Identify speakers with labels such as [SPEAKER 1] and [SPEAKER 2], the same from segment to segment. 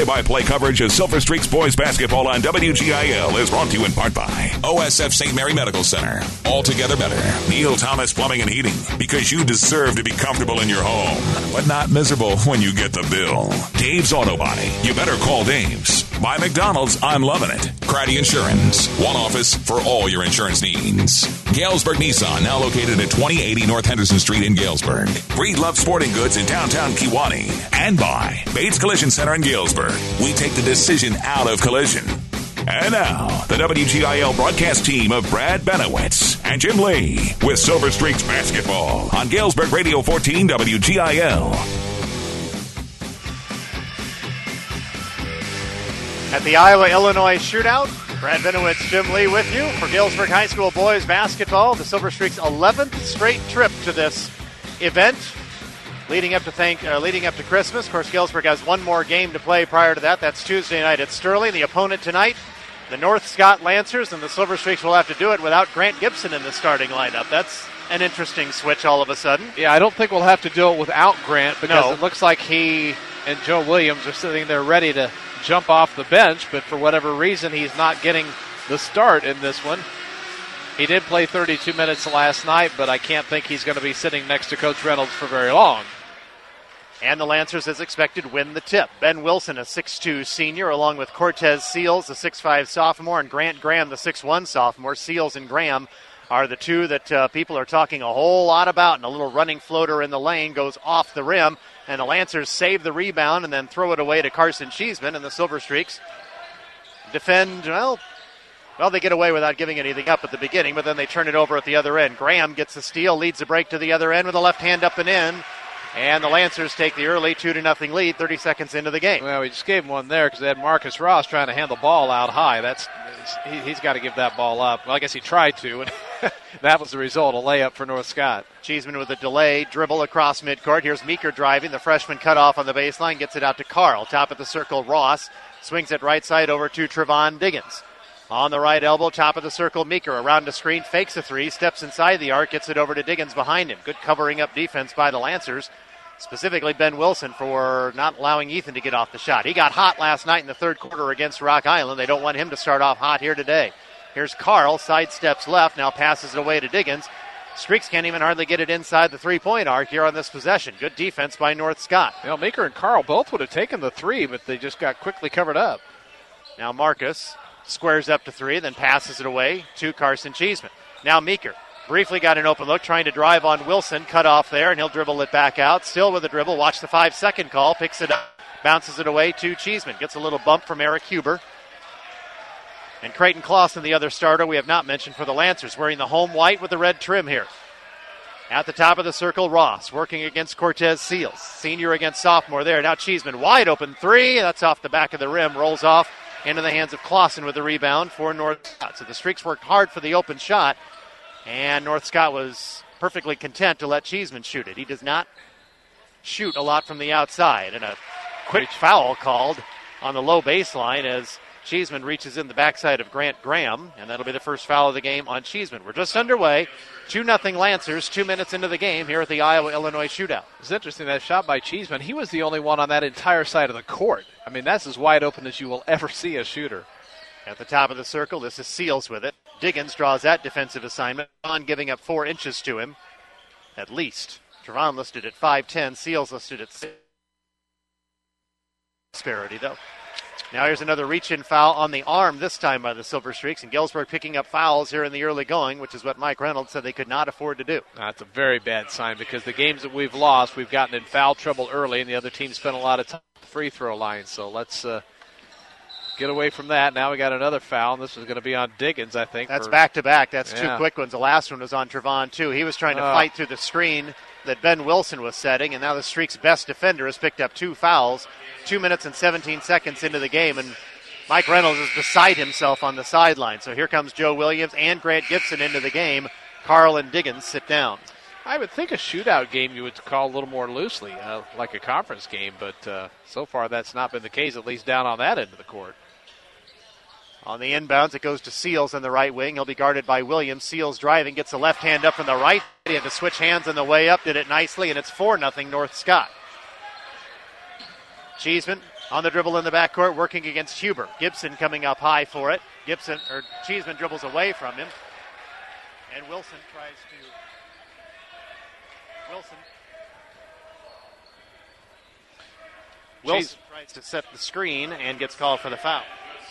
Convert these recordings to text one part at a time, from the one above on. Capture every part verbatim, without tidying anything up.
[SPEAKER 1] Play-by-play coverage of Silver Streaks boys basketball on W G I L is brought to you in part by O S F Saint Mary Medical Center. Altogether better. Neil Thomas Plumbing and Heating. Because you deserve to be comfortable in your home, but not miserable when you get the bill. Dave's Auto Body. You better call Dave's. By McDonald's, I'm loving it. Craddy Insurance. One office for all your insurance needs. Galesburg Nissan, now located at twenty eighty North Henderson Street in Galesburg. Breed Love Sporting Goods in downtown Kewanee. And by Bates Collision Center in Galesburg. We take the decision out of collision. And now, the W G I L broadcast team of Brad Benowitz and Jim Lee with Silver Streaks basketball on Galesburg Radio fourteen W G I L.
[SPEAKER 2] At the Iowa-Illinois shootout, Brad Benowitz, Jim Lee with you for Galesburg High School boys basketball. The Silver Streaks' eleventh straight trip to this event, leading up to thank, uh, leading up to Christmas. Of course, Galesburg has one more game to play prior to that. That's Tuesday night at Sterling. The opponent tonight, the North Scott Lancers, and the Silver Streaks will have to do it without Grant Gibson in the starting lineup. That's an interesting switch all of a sudden.
[SPEAKER 3] Yeah, I don't think we'll have to do it without Grant because
[SPEAKER 2] No.
[SPEAKER 3] it looks like he and Joe Williams are sitting there ready to jump off the bench, but for whatever reason, he's not getting the start in this one. He did play thirty-two minutes last night, but I can't think he's going to be sitting next to Coach Reynolds for very long.
[SPEAKER 2] And the Lancers, as expected, win the tip. Ben Wilson, a six two senior, along with Cortez Seals, the six five sophomore, and Grant Graham, the six one sophomore. Seals and Graham are the two that uh, people are talking a whole lot about. And a little running floater in the lane goes off the rim, and the Lancers save the rebound and then throw it away to Carson Cheeseman, and the Silver Streaks defend, well, well, they get away without giving anything up at the beginning, but then they turn it over at the other end. Graham gets the steal, leads the break to the other end with a left hand up and in. And the Lancers take the early two to nothing lead thirty seconds into the game.
[SPEAKER 3] Well, we just gave him one there because they had Marcus Ross trying to hand the ball out high. That's he, He's got to give that ball up. Well, I guess he tried to, and that was the result, a layup for North Scott.
[SPEAKER 2] Cheeseman with a delay, dribble across midcourt. Here's Meeker driving. The freshman cut off on the baseline, gets it out to Carl. Top of the circle, Ross swings it right side over to Trevon Diggins. On the right elbow, top of the circle, Meeker around the screen, fakes a three, steps inside the arc, gets it over to Diggins behind him. Good covering up defense by the Lancers, specifically Ben Wilson, for not allowing Ethan to get off the shot. He got hot last night in the third quarter against Rock Island. They don't want him to start off hot here today. Here's Carl, sidesteps left, now passes it away to Diggins. Streaks can't even hardly get it inside the three-point arc here on this possession. Good defense by North Scott.
[SPEAKER 3] Well, Meeker and Carl both would have taken the three, but they just got quickly covered up.
[SPEAKER 2] Now Marcus squares up to three, then passes it away to Carson Cheeseman. Now Meeker briefly got an open look, trying to drive on Wilson, cut off there, and he'll dribble it back out. Still with a dribble, watch the five-second call, picks it up, bounces it away to Cheeseman. Gets a little bump from Eric Huber. And Creighton Clausen, the other starter we have not mentioned for the Lancers, wearing the home white with the red trim here. At the top of the circle, Ross working against Cortez Seals. Senior against sophomore there. Now Cheeseman, wide open three. That's off the back of the rim, rolls off into the hands of Clausen with the rebound for North Scott. So the Streaks worked hard for the open shot, and North Scott was perfectly content to let Cheeseman shoot it. He does not shoot a lot from the outside. And a quick foul called on the low baseline as Cheeseman reaches in the backside of Grant Graham, and that'll be the first foul of the game on Cheeseman. We're just underway. two nothing Lancers, two minutes into the game here at the Iowa-Illinois shootout.
[SPEAKER 3] It's interesting, that shot by Cheeseman, he was the only one on that entire side of the court. I mean, that's as wide open as you will ever see a shooter.
[SPEAKER 2] At the top of the circle, this is Seals with it. Diggins draws that defensive assignment. Trevon giving up four inches to him, at least. Trevon listed at five ten, Seals listed at six. Disparity, though. Now here's another reach-in foul on the arm, this time by the Silver Streaks, and Galesburg picking up fouls here in the early going, which is what Mike Reynolds said they could not afford to do.
[SPEAKER 3] That's a very bad sign because the games that we've lost, we've gotten in foul trouble early, and the other team spent a lot of time at the free throw line. So let's uh, get away from that. Now we got another foul, and this is going to be on Diggins, I think.
[SPEAKER 2] That's
[SPEAKER 3] for,
[SPEAKER 2] back-to-back. That's
[SPEAKER 3] yeah.
[SPEAKER 2] two quick ones. The last one was on Trevon, too. He was trying to
[SPEAKER 3] uh,
[SPEAKER 2] fight through the screen that Ben Wilson was setting, and now the Streaks' best defender has picked up two fouls, two minutes and seventeen seconds into the game, and Mike Reynolds is beside himself on the sideline. So here comes Joe Williams and Grant Gibson into the game. Carl and Diggins sit down.
[SPEAKER 3] I would think a shootout game you would call a little more loosely, uh, like a conference game, but uh, so far that's not been the case, at least down on that end of the court.
[SPEAKER 2] On the inbounds, it goes to Seals on the right wing. He'll be guarded by Williams. Seals driving, gets the left hand up from the right. He had to switch hands on the way up, did it nicely, and it's four nothing North Scott. Cheeseman On the dribble in the backcourt, working against Huber. Gibson coming up high for it. Gibson, or Cheeseman dribbles away from him. And Wilson tries to, Wilson, Wilson tries to set the screen and gets called for the foul.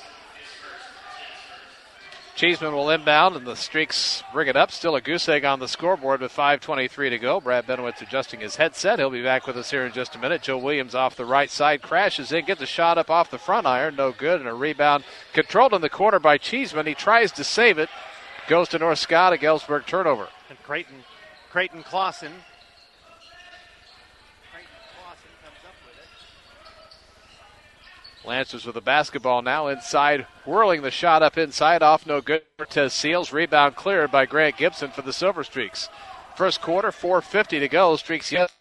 [SPEAKER 3] Cheeseman will inbound, and the Streaks bring it up. Still a goose egg on the scoreboard with five twenty-three to go. Brad Benowitz adjusting his headset. He'll be back with us here in just a minute. Joe Williams off the right side, crashes in, gets a shot up off the front iron. No good, and a rebound controlled in the corner by Cheeseman. He tries to save it. Goes to North Scott, a Galesburg turnover.
[SPEAKER 2] And Creighton, Creighton Clausen.
[SPEAKER 3] Lancers with the basketball now inside, whirling the shot up inside, off no good. Cortez Seals, rebound cleared by Grant Gibson for the Silver Streaks. First quarter, four fifty to go. Streaks yes.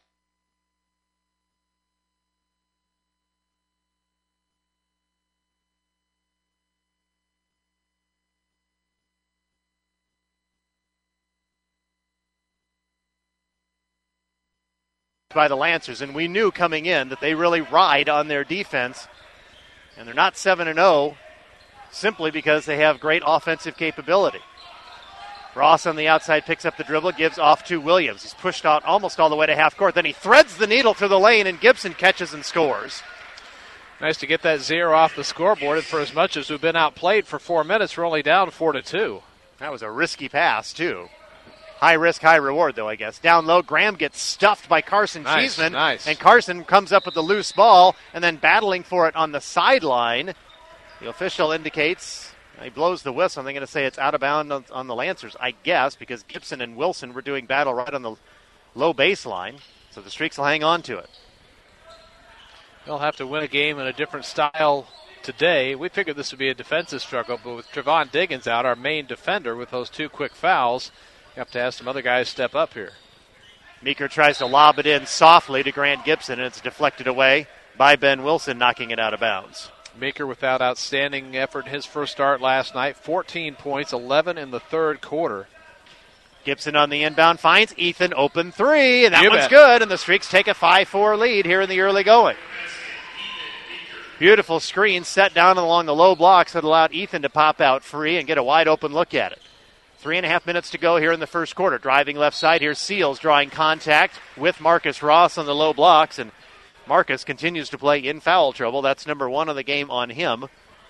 [SPEAKER 2] By the Lancers, and we knew coming in that they really ride on their defense. And they're not seven and oh simply because they have great offensive capability. Ross on the outside picks up the dribble, gives off to Williams. He's pushed out almost all the way to half court. Then he threads the needle through the lane, and Gibson catches and scores.
[SPEAKER 3] Nice to get that zero off the scoreboard. And for as much as we've been outplayed for four minutes, we're only down four to two.
[SPEAKER 2] That was a risky pass, too. High risk, high reward, though, I guess. Down low, Graham gets stuffed by Carson
[SPEAKER 3] nice,
[SPEAKER 2] Cheeseman.
[SPEAKER 3] Nice.
[SPEAKER 2] And Carson comes up with the loose ball and then battling for it on the sideline. The official indicates he blows the whistle. They're going to say it's out of bounds on, on the Lancers, I guess, because Gibson and Wilson were doing battle right on the low baseline. So the Streaks will hang on to it.
[SPEAKER 3] They'll have to win a game in a different style today. We figured this would be a defensive struggle, but with Trevon Diggins out, our main defender, with those two quick fouls, you have to have some other guys step up here.
[SPEAKER 2] Meeker tries to lob it in softly to Grant Gibson, and it's deflected away by Ben Wilson, knocking it out of bounds.
[SPEAKER 3] Meeker without outstanding effort in his first start last night. fourteen points, eleven in the third quarter.
[SPEAKER 2] Gibson on the inbound finds Ethan open three, and that
[SPEAKER 3] You
[SPEAKER 2] one's
[SPEAKER 3] bet.
[SPEAKER 2] good, and the Streaks take a five four lead here in the early going. Beautiful screen set down along the low blocks that allowed Ethan to pop out free and get a wide open look at it. Three and a half minutes to go here in the first quarter. Driving left side here, Seals drawing contact with Marcus Ross on the low blocks, and Marcus continues to play in foul trouble. That's number one of the game on him.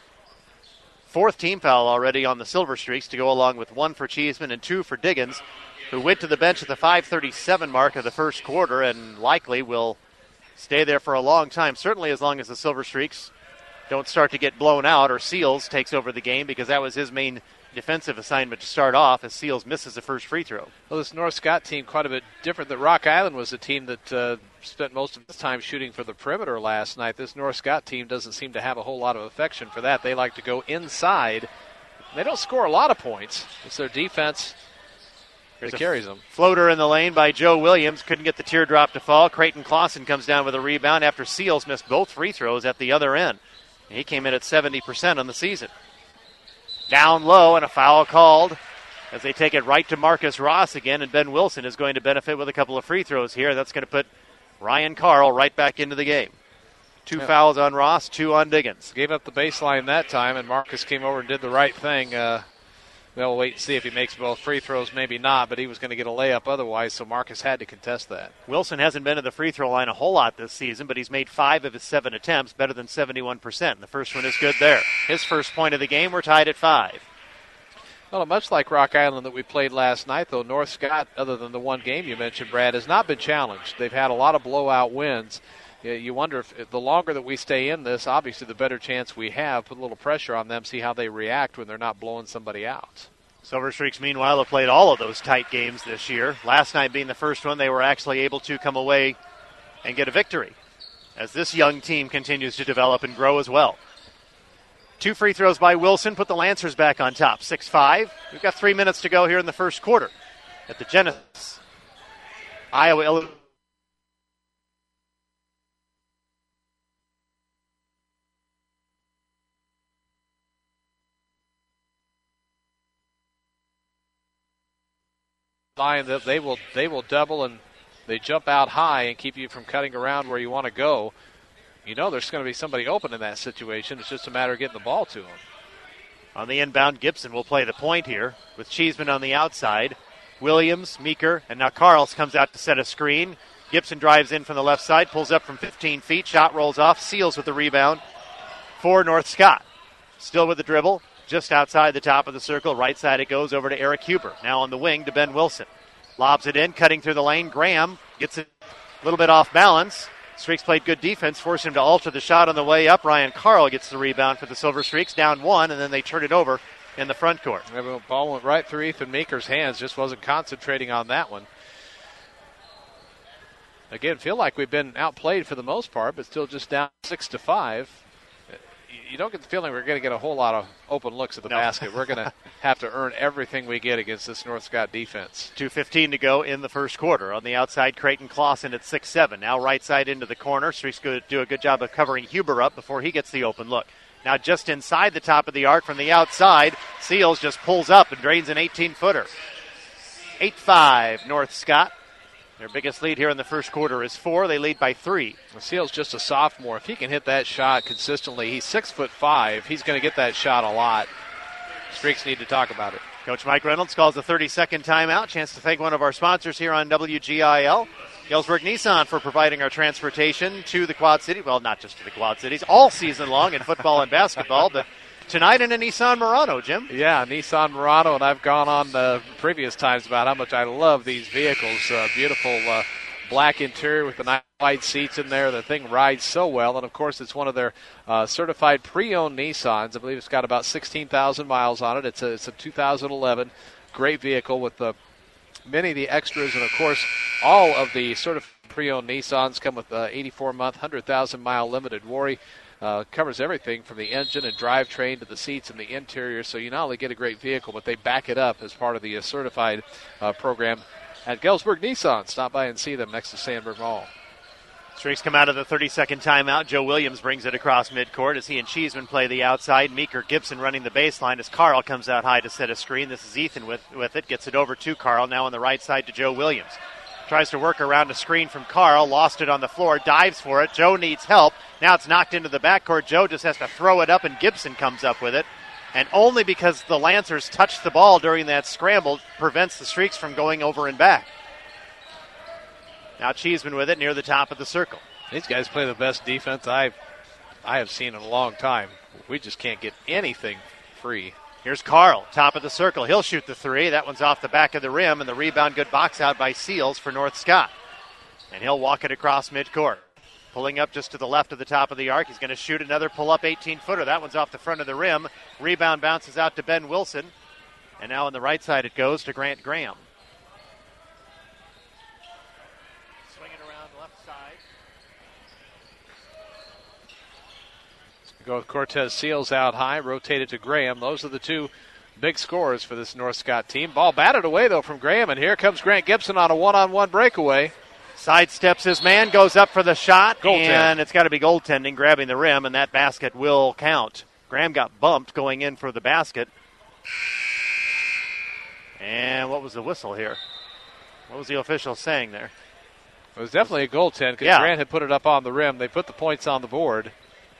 [SPEAKER 2] Fourth team foul already on the Silver Streaks to go along with one for Cheeseman and two for Diggins, who went to the bench at the five thirty-seven mark of the first quarter and likely will stay there for a long time, certainly as long as the Silver Streaks don't start to get blown out or Seals takes over the game, because that was his main defensive assignment to start off as Seals misses the first free throw.
[SPEAKER 3] Well, this North Scott team quite a bit different. That Rock Island was a team that uh, spent most of its time shooting for the perimeter last night. This North Scott team doesn't seem to have a whole lot of affection for that. They like to go inside. They don't score a lot of points. It's their defense that carries them.
[SPEAKER 2] Floater in the lane by Joe Williams. Couldn't get the teardrop to fall. Creighton Clausen comes down with a rebound after Seals missed both free throws at the other end. He came in at seventy percent on the season. Down low, and a foul called as they take it right to Marcus Ross again, and Ben Wilson is going to benefit with a couple of free throws here. That's going to put Ryan Carl right back into the game. Two yeah. fouls on Ross, two on Diggins.
[SPEAKER 3] Gave up the baseline that time, and Marcus came over and did the right thing. Uh, they'll wait and see if he makes both free throws, maybe not, but he was going to get a layup otherwise, so Marcus had to contest that.
[SPEAKER 2] Wilson hasn't been to the free throw line a whole lot this season, but he's made five of his seven attempts, better than seventy-one percent. The first one is good there. His first point of the game, we're tied at five.
[SPEAKER 3] Well, much like Rock Island that we played last night, though, North Scott, other than the one game you mentioned, Brad, has not been challenged. They've had a lot of blowout wins. You wonder if, if the longer that we stay in this, obviously the better chance we have. Put a little pressure on them, see how they react when they're not blowing somebody out.
[SPEAKER 2] Silver Streaks, meanwhile, have played all of those tight games this year. Last night being the first one, they were actually able to come away and get a victory, as this young team continues to develop and grow as well. Two free throws by Wilson put the Lancers back on top, six five. We've got three minutes to go here in the first quarter at the Genesis Iowa Illinois.
[SPEAKER 3] Line that they will they will double, and they jump out high and keep you from cutting around where you want to go. you know there's going to be somebody open in that situation. It's just a matter of getting the ball to him.
[SPEAKER 2] On the inbound, Gibson will play the point here with Cheeseman on the outside. Williams, Meeker, and now Carls comes out to set a screen. Gibson drives in from the left side, pulls up from fifteen feet, shot rolls off, Seals with the rebound for North Scott. Still with the dribble, just outside the top of the circle. Right side it goes over to Eric Huber. Now on the wing to Ben Wilson. Lobs it in, cutting through the lane. Graham gets it a little bit off balance. Streaks played good defense, forced him to alter the shot on the way up. Ryan Carl gets the rebound for the Silver Streaks, down one, and then they turn it over in the front court.
[SPEAKER 3] The ball went right through Ethan Meeker's hands, just wasn't concentrating on that one. Again, feel like we've been outplayed for the most part, but still just down six to five. You don't get the feeling we're going to get a whole lot of open looks at the
[SPEAKER 2] no.
[SPEAKER 3] basket. We're going to have to earn everything we get against this North Scott defense.
[SPEAKER 2] two fifteen to go in the first quarter. On the outside, Creighton Clausen at six seven. Now right side into the corner. Streaks going to do a good job of covering Huber up before he gets the open look. Now just inside the top of the arc from the outside, Seals just pulls up and drains an eighteen-footer. eight five North Scott. Their biggest lead here in the first quarter is four. They lead by three.
[SPEAKER 3] Well, Seals just a sophomore. If he can hit that shot consistently, he's six foot five. He's going to get that shot a lot. Streaks need to talk about it.
[SPEAKER 2] Coach Mike Reynolds calls a thirty-second timeout. Chance to thank one of our sponsors here on W G I L. Galesburg Nissan for providing our transportation to the Quad City. Well, not just to the Quad Cities, all season long in football and basketball, but tonight in a Nissan Murano, Jim.
[SPEAKER 3] Yeah, Nissan Murano, and I've gone on the previous times about how much I love these vehicles. Uh, beautiful uh, black interior with the nice wide seats in there. The thing rides so well, and of course it's one of their uh, certified pre-owned Nissans. I believe it's got about sixteen thousand miles on it. It's a, it's a two thousand eleven. Great vehicle with the many of the extras, and of course all of the certified pre-owned Nissans come with uh, eighty-four month, one hundred thousand mile limited warranty. Uh, covers everything from the engine and drivetrain to the seats and the interior, so you not only get a great vehicle, but they back it up as part of the uh, certified uh, program at Galesburg Nissan. Stop by and see them next to Sandberg Mall.
[SPEAKER 2] Streaks come out of the thirty-second timeout. Joe Williams brings it across midcourt as he and Cheeseman play the outside. Meeker Gibson running the baseline as Carl comes out high to set a screen. This is Ethan with, with it. Gets it over to Carl. Now on the right side to Joe Williams. Tries to work around a screen from Carl. Lost it on the floor. Dives for it. Joe needs help. Now it's knocked into the backcourt. Joe just has to throw it up, and Gibson comes up with it. And only because the Lancers touched the ball during that scramble prevents the Streaks from going over and back. Now Cheeseman with it near the top of the circle.
[SPEAKER 3] These guys play the best defense I've, I have seen in a long time. We just can't get anything free.
[SPEAKER 2] Here's Carl, top of the circle. He'll shoot the three. That one's off the back of the rim, and the rebound good box out by Seals for North Scott. And he'll walk it across midcourt. Pulling up just to the left of the top of the arc. He's going to shoot another pull-up eighteen-footer. That one's off the front of the rim. Rebound bounces out to Ben Wilson. And now on the right side it goes to Grant Graham. Swinging around left side.
[SPEAKER 3] Go with Cortez Seals out high, rotated to Graham. Those are the two big scorers for this North Scott team. Ball batted away, though, from Graham, and here comes Grant Gibson on a one-on-one breakaway.
[SPEAKER 2] Sidesteps his man, goes up for the shot,
[SPEAKER 3] Goaltend.
[SPEAKER 2] And it's got to be goaltending, grabbing the rim, and that basket will count. Graham got bumped going in for the basket. And what was the whistle here? What was the official saying there?
[SPEAKER 3] It was definitely a goaltend because
[SPEAKER 2] Yeah.
[SPEAKER 3] Grant had put it up on the rim. They put the points on the board.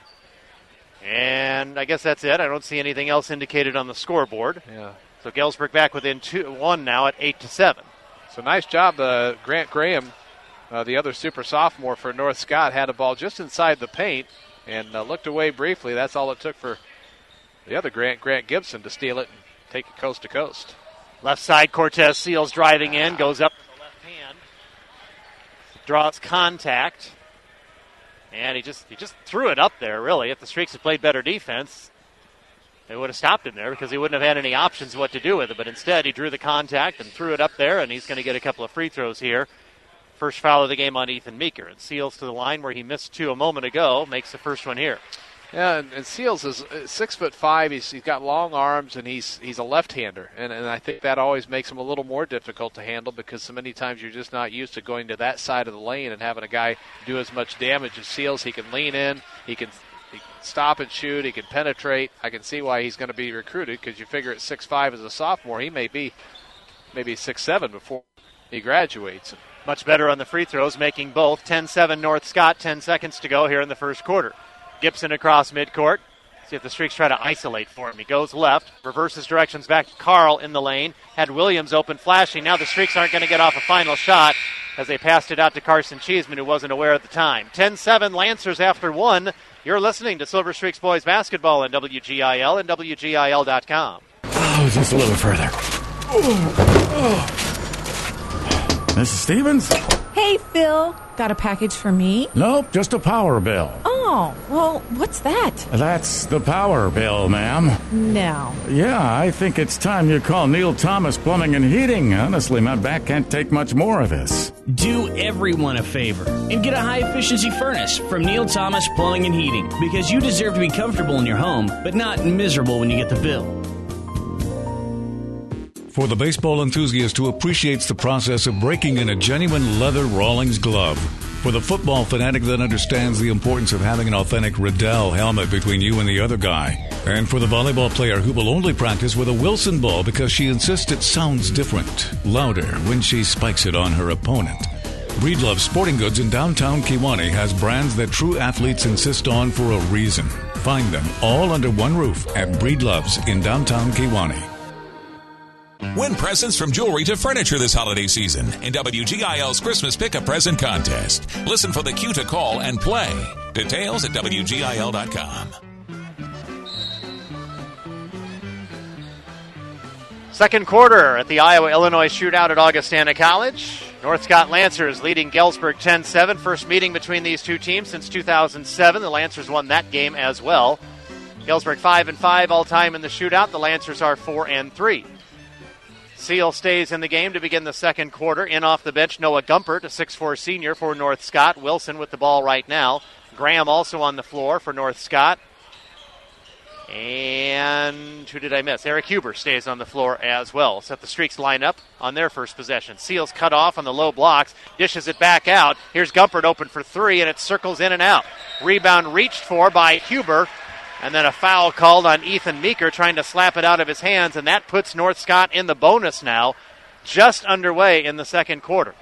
[SPEAKER 2] And I guess that's it. I don't see anything else indicated on the scoreboard.
[SPEAKER 3] Yeah.
[SPEAKER 2] So Galesburg back within two, one now at eight to seven.
[SPEAKER 3] So nice job, uh, Grant Graham, uh, the other super sophomore for North Scott, had a ball just inside the paint and uh, looked away briefly. That's all it took for the other Grant, Grant Gibson, to steal it and take it coast to coast.
[SPEAKER 2] Left side, Cortez Seals driving in, goes up with the left hand, draws contact. And he just he just threw it up there, really. If the Streaks had played better defense, they would have stopped him there because he wouldn't have had any options what to do with it. But instead, he drew the contact and threw it up there, and he's going to get a couple of free throws here. First foul of the game on Ethan Meeker. And Seals to the line where he missed two a moment ago, makes the first one here.
[SPEAKER 3] Yeah, and, and Seals is uh, six foot five. He's, he's got long arms, and he's he's a left-hander, and and I think that always makes him a little more difficult to handle because so many times you're just not used to going to that side of the lane and having a guy do as much damage as Seals. He can lean in, he can, he can stop and shoot, he can penetrate. I can see why he's going to be recruited because you figure at six five as a sophomore, he may be maybe six seven before he graduates.
[SPEAKER 2] Much better on the free throws, making both. ten seven North Scott, ten seconds to go here in the first quarter. Gibson across midcourt. See if the Streaks try to isolate for him. He goes left, reverses directions back to Carl in the lane. Had Williams open flashing. Now the Streaks aren't going to get off a final shot as they passed it out to Carson Cheeseman, who wasn't aware at the time. ten seven Lancers after one. You're listening to Silver Streaks Boys Basketball on W G I L and W G I L dot com.
[SPEAKER 4] Oh, just a little further. Oh, oh. Missus Stevens?
[SPEAKER 5] Hey, Phil. Got a package for me?
[SPEAKER 4] Nope, just a power bill.
[SPEAKER 5] Oh, well, what's that?
[SPEAKER 4] That's the power bill, ma'am.
[SPEAKER 5] No.
[SPEAKER 4] Yeah, I think it's time you call Neil Thomas Plumbing and Heating. Honestly, my back can't take much more of this.
[SPEAKER 6] Do everyone a favor and get a high-efficiency furnace from Neil Thomas Plumbing and Heating, because you deserve to be comfortable in your home, but not miserable when you get the bill.
[SPEAKER 7] For the baseball enthusiast who appreciates the process of breaking in a genuine leather Rawlings glove. For the football fanatic that understands the importance of having an authentic Riddell helmet between you and the other guy. And for the volleyball player who will only practice with a Wilson ball because she insists it sounds different, louder when she spikes it on her opponent. Breedlove Sporting Goods in downtown Kewanee has brands that true athletes insist on for a reason. Find them all under one roof at Breedlove's in downtown Kewanee.
[SPEAKER 1] Win presents from jewelry to furniture this holiday season in W G I L's Christmas Pick-a Present Contest. Listen for the cue to call and play. Details at W G I L dot com.
[SPEAKER 2] Second quarter at the Iowa-Illinois shootout at Augustana College. North Scott Lancers leading Galesburg ten seven. First meeting between these two teams since two thousand seven. The Lancers won that game as well. Galesburg five and five all-time in the shootout. The Lancers are four and three. Seal stays in the game to begin the second quarter. In off the bench, Noah Gumpert, a six four senior for North Scott. Wilson with the ball right now. Graham also on the floor for North Scott. And who did I miss? Eric Huber stays on the floor as well. Set the Streaks line up on their first possession. Seals cut off on the low blocks. Dishes it back out. Here's Gumpert open for three, and it circles in and out. Rebound reached for by Huber. And then a foul called on Ethan Meeker trying to slap it out of his hands, and that puts North Scott in the bonus now, just underway in the second quarter.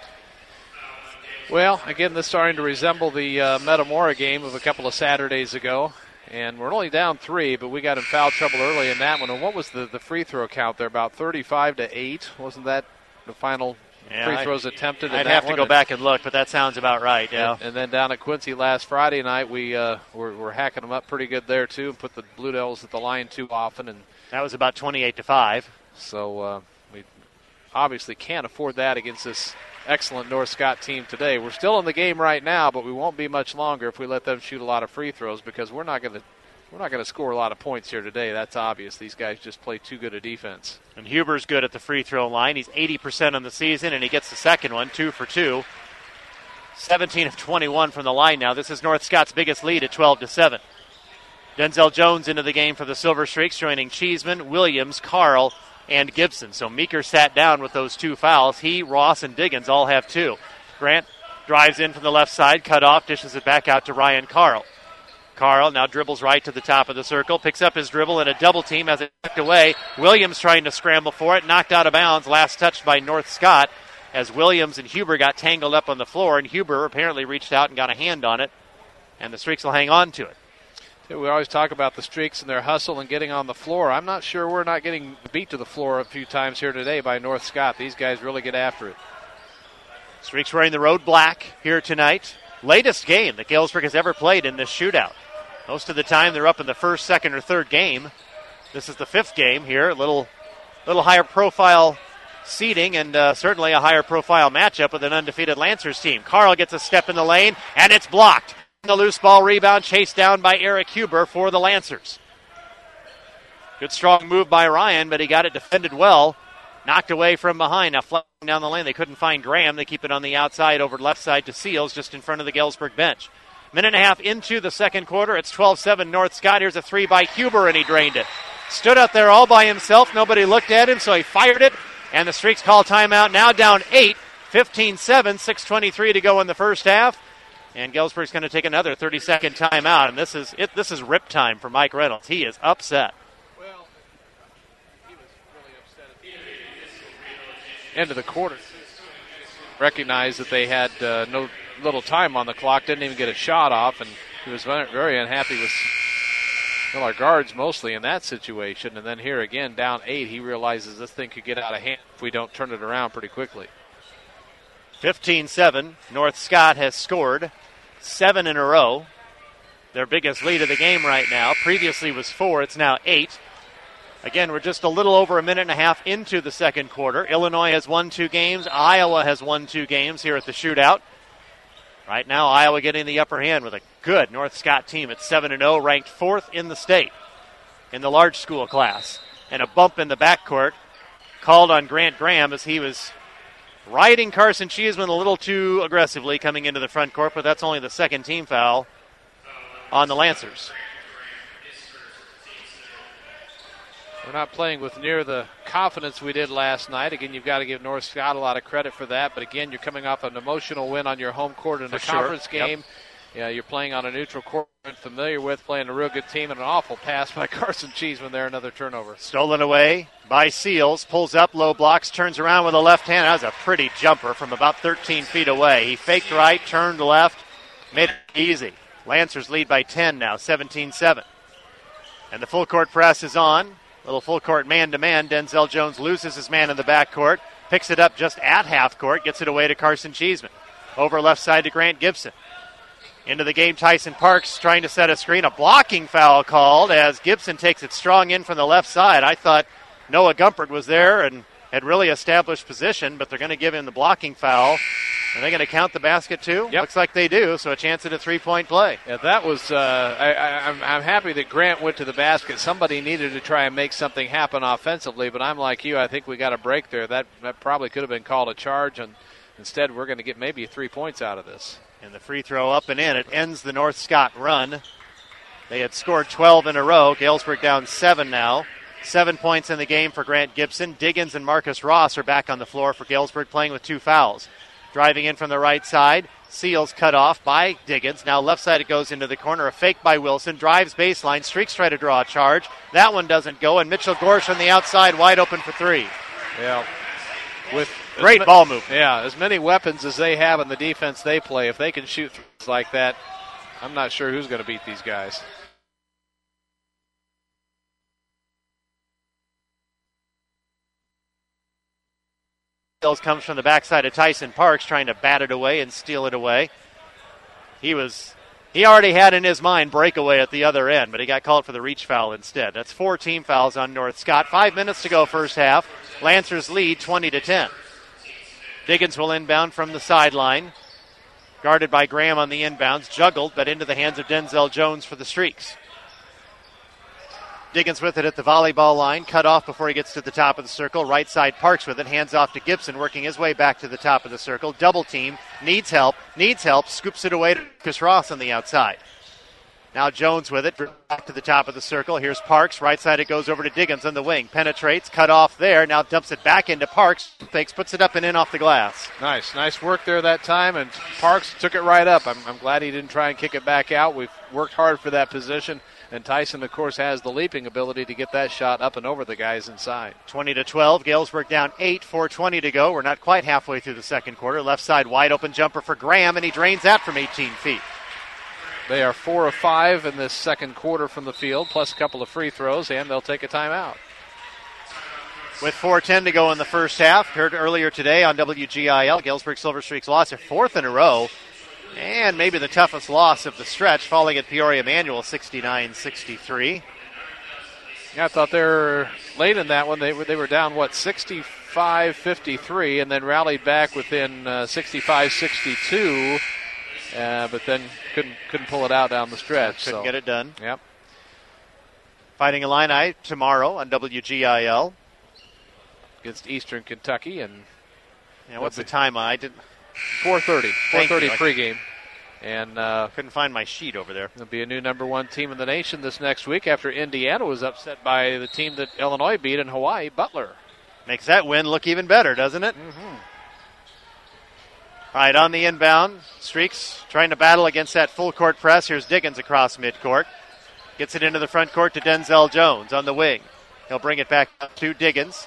[SPEAKER 3] Well, again, this is starting to resemble the uh, Metamora game of a couple of Saturdays ago, and we're only down three, but we got in foul trouble early in that one. And what was the, the free throw count there? About thirty-five to eight? Wasn't that the final
[SPEAKER 2] yeah,
[SPEAKER 3] free throws I'd, attempted?
[SPEAKER 2] I'd
[SPEAKER 3] in
[SPEAKER 2] have
[SPEAKER 3] that
[SPEAKER 2] to
[SPEAKER 3] one?
[SPEAKER 2] go back and look, but that sounds about right, yeah.
[SPEAKER 3] And, and then down at Quincy last Friday night, we uh, were, were hacking them up pretty good there, too, and put the Blue Devils at the line too often. And
[SPEAKER 2] that was about twenty-eight to five.
[SPEAKER 3] So uh, we obviously can't afford that against this excellent North Scott team today. We're still in the game right now, but we won't be much longer if we let them shoot a lot of free throws, because we're not going to We're not going to score a lot of points here today. That's obvious. These guys just play too good a defense.
[SPEAKER 2] And Huber's good at the free throw line. He's eighty percent on the season, and he gets the second one, two for two. seventeen of twenty-one from the line now. This is North Scott's biggest lead at twelve to seven. Denzel Jones into the game for the Silver Streaks, joining Cheeseman, Williams, Carl, and Gibson. So Meeker sat down with those two fouls. He, Ross, and Diggins all have two. Grant drives in from the left side, cut off, dishes it back out to Ryan Carl. Carl now dribbles right to the top of the circle, picks up his dribble in a double team as it tucked away. Williams trying to scramble for it, knocked out of bounds, last touched by North Scott as Williams and Huber got tangled up on the floor, and Huber apparently reached out and got a hand on it, and the Streaks will hang on to it.
[SPEAKER 3] We always talk about the Streaks and their hustle and getting on the floor. I'm not sure we're not getting beat to the floor a few times here today by North Scott. These guys really get after it.
[SPEAKER 2] Streaks wearing the road black here tonight. Latest game that Galesburg has ever played in this shootout. Most of the time they're up in the first, second, or third game. This is the fifth game here. A little, little higher profile seeding and uh, certainly a higher profile matchup with an undefeated Lancers team. Carl gets a step in the lane, and it's blocked. The loose ball rebound chased down by Eric Huber for the Lancers. Good strong move by Ryan, but he got it defended well. Knocked away from behind. Now flying down the lane. They couldn't find Graham. They keep it on the outside over left side to Seals just in front of the Galesburg bench. Minute and a half into the second quarter. It's twelve seven North Scott. Here's a three by Huber, and he drained it. Stood out there all by himself. Nobody looked at him, so he fired it. And the Streaks call timeout. Now down eight. fifteen seven. six twenty-three to go in the first half. And Galesburg's going to take another thirty-second timeout. And this is it. This is rip time for Mike Reynolds. He is upset.
[SPEAKER 3] Well, he was really upset at the end of the quarter. recognized that they had uh, no little time on the clock, didn't even get a shot off, and he was very unhappy with well, our guards mostly in that situation. And then here again, down eight, he realizes this thing could get out of hand if we don't turn it around pretty quickly.
[SPEAKER 2] fifteen seven. North Scott has scored seven in a row. Their biggest lead of the game right now. Previously was four. It's now eight. Again, we're just a little over a minute and a half into the second quarter. Illinois has won two games. Iowa has won two games here at the shootout. Right now, Iowa getting the upper hand with a good North Scott team at seven and oh, ranked fourth in the state in the large school class. And a bump in the backcourt called on Grant Graham as he was riding Carson Cheeseman a little too aggressively coming into the front court, but that's only the second team foul on the Lancers.
[SPEAKER 3] We're not playing with near the confidence we did last night. Again, you've got to give North Scott a lot of credit for that. But again, you're coming off an emotional win on your home court in
[SPEAKER 2] for
[SPEAKER 3] a
[SPEAKER 2] sure.
[SPEAKER 3] conference game.
[SPEAKER 2] Yep.
[SPEAKER 3] Yeah, you're playing on a neutral court you're familiar with, playing a real good team, and an awful pass by Carson Cheeseman there, another turnover.
[SPEAKER 2] Stolen away by Seals, pulls up, low blocks, turns around with a left hand. That was a pretty jumper from about thirteen feet away. He faked right, turned left, made it easy. Lancers lead by ten now, seventeen seven. And the full court press is on. Little full court man-to-man. Denzel Jones loses his man in the backcourt, picks it up just at half court, gets it away to Carson Cheeseman. Over left side to Grant Gibson. Into the game, Tyson Parks trying to set a screen. A blocking foul called as Gibson takes it strong in from the left side. I thought Noah Gumpert was there and had really established position, but they're going to give him the blocking foul. Are they going to count the basket too?
[SPEAKER 3] Yep.
[SPEAKER 2] Looks like they do, so a chance at a three-point play.
[SPEAKER 3] Yeah, that was, uh, I, I, I'm, I'm happy that Grant went to the basket. Somebody needed to try and make something happen offensively, but I'm like you. I think we got a break there. That, that probably could have been called a charge, and instead we're going to get maybe three points out of this.
[SPEAKER 2] And the free throw up and in. It ends the North Scott run. They had scored twelve in a row. Galesburg down seven now. Seven points in the game for Grant Gibson. Diggins and Marcus Ross are back on the floor for Galesburg, playing with two fouls. Driving in from the right side. Seals cut off by Diggins. Now left side it goes into the corner. A fake by Wilson. Drives baseline. Streaks try to draw a charge. That one doesn't go. And Mitchell Gorsh on the outside wide open for three.
[SPEAKER 3] Yeah. With
[SPEAKER 2] Great
[SPEAKER 3] ma-
[SPEAKER 2] ball movement.
[SPEAKER 3] Yeah, as many weapons as they have in the defense they play, if they can shoot threes like that, I'm not sure who's going to beat these guys.
[SPEAKER 2] Comes from the backside of Tyson Parks, trying to bat it away and steal it away. He was he already had in his mind breakaway at the other end, but he got called for the reach foul instead. That's four team fouls on North Scott. Five minutes to go first half. Lancers lead twenty to ten. Diggins will inbound from the sideline. Guarded by Graham on the inbounds. Juggled, but into the hands of Denzel Jones for the Streaks. Diggins with it at the volleyball line. Cut off before he gets to the top of the circle. Right side Parks with it. Hands off to Gibson, working his way back to the top of the circle. Double team. Needs help. Needs help. Scoops it away to Marcus Ross on the outside. Now Jones with it. Back to the top of the circle. Here's Parks. Right side it goes over to Diggins on the wing. Penetrates. Cut off there. Now dumps it back into Parks. Fakes. Puts it up and in off the glass.
[SPEAKER 3] Nice. Nice work there that time. And Parks took it right up. I'm, I'm glad he didn't try and kick it back out. We've worked hard for that position. And Tyson, of course, has the leaping ability to get that shot up and over the guys inside.
[SPEAKER 2] twenty to twelve. Galesburg down eight. four twenty to go. We're not quite halfway through the second quarter. Left side wide open jumper for Graham, and he drains that from eighteen feet.
[SPEAKER 3] They are four of five in this second quarter from the field, plus a couple of free throws, and they'll take a timeout.
[SPEAKER 2] With four ten to go in the first half. Heard earlier today on W G I L, Galesburg Silver Streaks lost their fourth in a row. And maybe the toughest loss of the stretch, falling at Peoria Manual sixty-nine sixty-three.
[SPEAKER 3] Yeah, I thought they were late in that one. They were, they were down, what, sixty-five fifty-three, and then rallied back within uh, sixty-five sixty-two, uh, but then couldn't couldn't pull it out down the stretch.
[SPEAKER 2] Couldn't
[SPEAKER 3] so.
[SPEAKER 2] get it done.
[SPEAKER 3] Yep.
[SPEAKER 2] Fighting Illini tomorrow on W G I L.
[SPEAKER 3] Against Eastern Kentucky. And
[SPEAKER 2] yeah, what's the time? I didn't.
[SPEAKER 3] four thirty. four thirty
[SPEAKER 2] Thank
[SPEAKER 3] pregame. And uh,
[SPEAKER 2] couldn't find my sheet over there.
[SPEAKER 3] There'll be a new number one team in the nation this next week after Indiana was upset by the team that Illinois beat in Hawaii, Butler.
[SPEAKER 2] Makes that win look even better, doesn't it?
[SPEAKER 3] Mm-hmm.
[SPEAKER 2] All right, on the inbound, Streaks trying to battle against that full court press. Here's Diggins across midcourt. Gets it into the front court to Denzel Jones on the wing. He'll bring it back up to Diggins.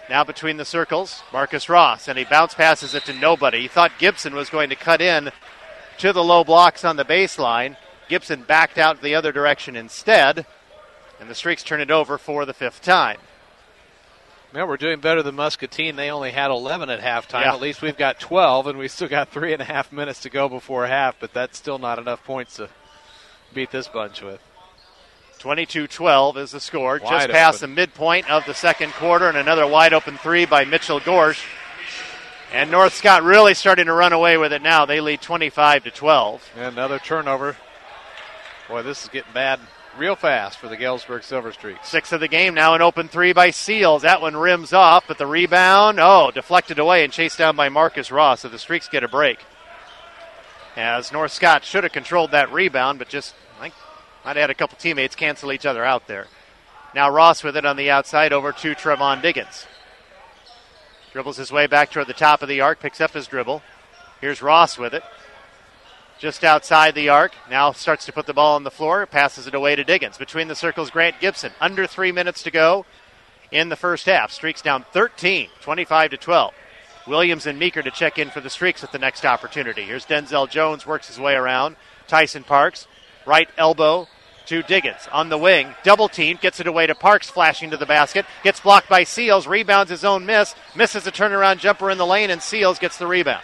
[SPEAKER 2] Now between the circles, Marcus Ross, and he bounce passes it to nobody. He thought Gibson was going to cut in to the low blocks on the baseline. Gibson backed out the other direction instead, and the Streaks turn it over for the fifth time.
[SPEAKER 3] Well, we're doing better than Muscatine. They only had eleven at halftime.
[SPEAKER 2] Yeah.
[SPEAKER 3] At least we've got twelve, and we still got three and a half minutes to go before half, but that's still not enough points to beat this bunch with.
[SPEAKER 2] twenty-two twelve is the score,
[SPEAKER 3] Wide
[SPEAKER 2] just past
[SPEAKER 3] open.
[SPEAKER 2] the midpoint of the second quarter, and another wide-open three by Mitchell Gorsh. And North Scott really starting to run away with it now. They lead twenty-five to twelve.
[SPEAKER 3] And another turnover. Boy, this is getting bad real fast for the Galesburg Silver Streaks.
[SPEAKER 2] Six of the game now, an open three by Seals. That one rims off, but the rebound, oh, deflected away and chased down by Marcus Ross, so the Streaks get a break. As North Scott should have controlled that rebound, but just, I might have had a couple teammates cancel each other out there. Now Ross with it on the outside over to Trevon Diggins. Dribbles his way back toward the top of the arc, picks up his dribble. Here's Ross with it. Just outside the arc, now starts to put the ball on the floor, passes it away to Diggins. Between the circles, Grant Gibson. Under three minutes to go in the first half. Streaks down thirteen, twenty-five to twelve. Williams and Meeker to check in for the Streaks at the next opportunity. Here's Denzel Jones, works his way around. Tyson Parks, right elbow to Diggins on the wing. Double team, gets it away to Parks, flashing to the basket. Gets blocked by Seals, rebounds his own miss. Misses a turnaround jumper in the lane, and Seals gets the rebound.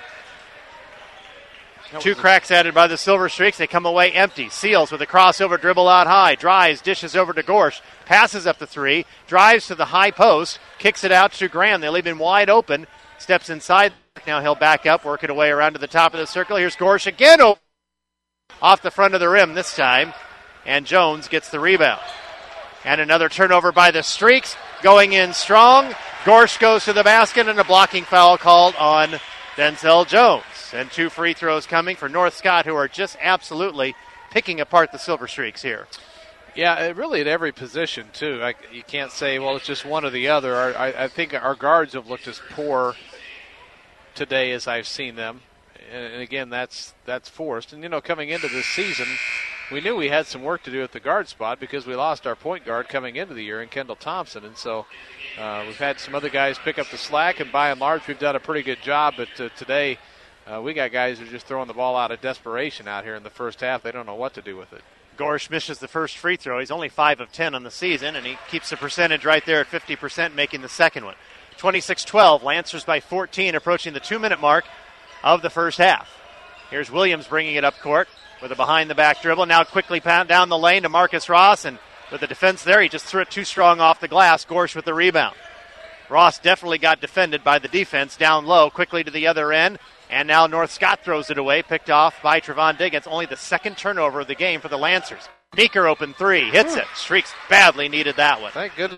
[SPEAKER 2] Two cracks added by the Silver Streaks. They come away empty. Seals with a crossover dribble out high. Drives, dishes over to Gorsh. Passes up the three. Drives to the high post. Kicks it out to Graham. They leave him wide open. Steps inside. Now he'll back up, work it away around to the top of the circle. Here's Gorsh again. Off the front of the rim this time. And Jones gets the rebound. And another turnover by the Streaks. Going in strong. Gorsh goes to the basket, and a blocking foul called on Denzel Jones. And two free throws coming for North Scott, who are just absolutely picking apart the Silver Streaks here.
[SPEAKER 3] Yeah, really at every position, too. I, you can't say, well, it's just one or the other. Our, I, I think our guards have looked as poor today as I've seen them. And, and again, that's that's forced. And, you know, coming into this season, we knew we had some work to do at the guard spot because we lost our point guard coming into the year in Kendall Thompson. And so uh, we've had some other guys pick up the slack, and by and large, we've done a pretty good job. But uh, today, Uh, we got guys who are just throwing the ball out of desperation out here in the first half. They don't know what to do with it.
[SPEAKER 2] Gorsh misses the first free throw. He's only five of ten on the season, and he keeps the percentage right there at fifty percent, making the second one. twenty-six twelve, Lancers by fourteen, approaching the two-minute mark of the first half. Here's Williams bringing it up court with a behind-the-back dribble. Now quickly pound down the lane to Marcus Ross, and with the defense there, he just threw it too strong off the glass. Gorsh with the rebound. Ross definitely got defended by the defense down low, quickly to the other end. And now North Scott throws it away, picked off by Trevon Diggins. Only the second turnover of the game for the Lancers. Meeker open three, hits it. Streaks badly needed that one.
[SPEAKER 3] Thank goodness.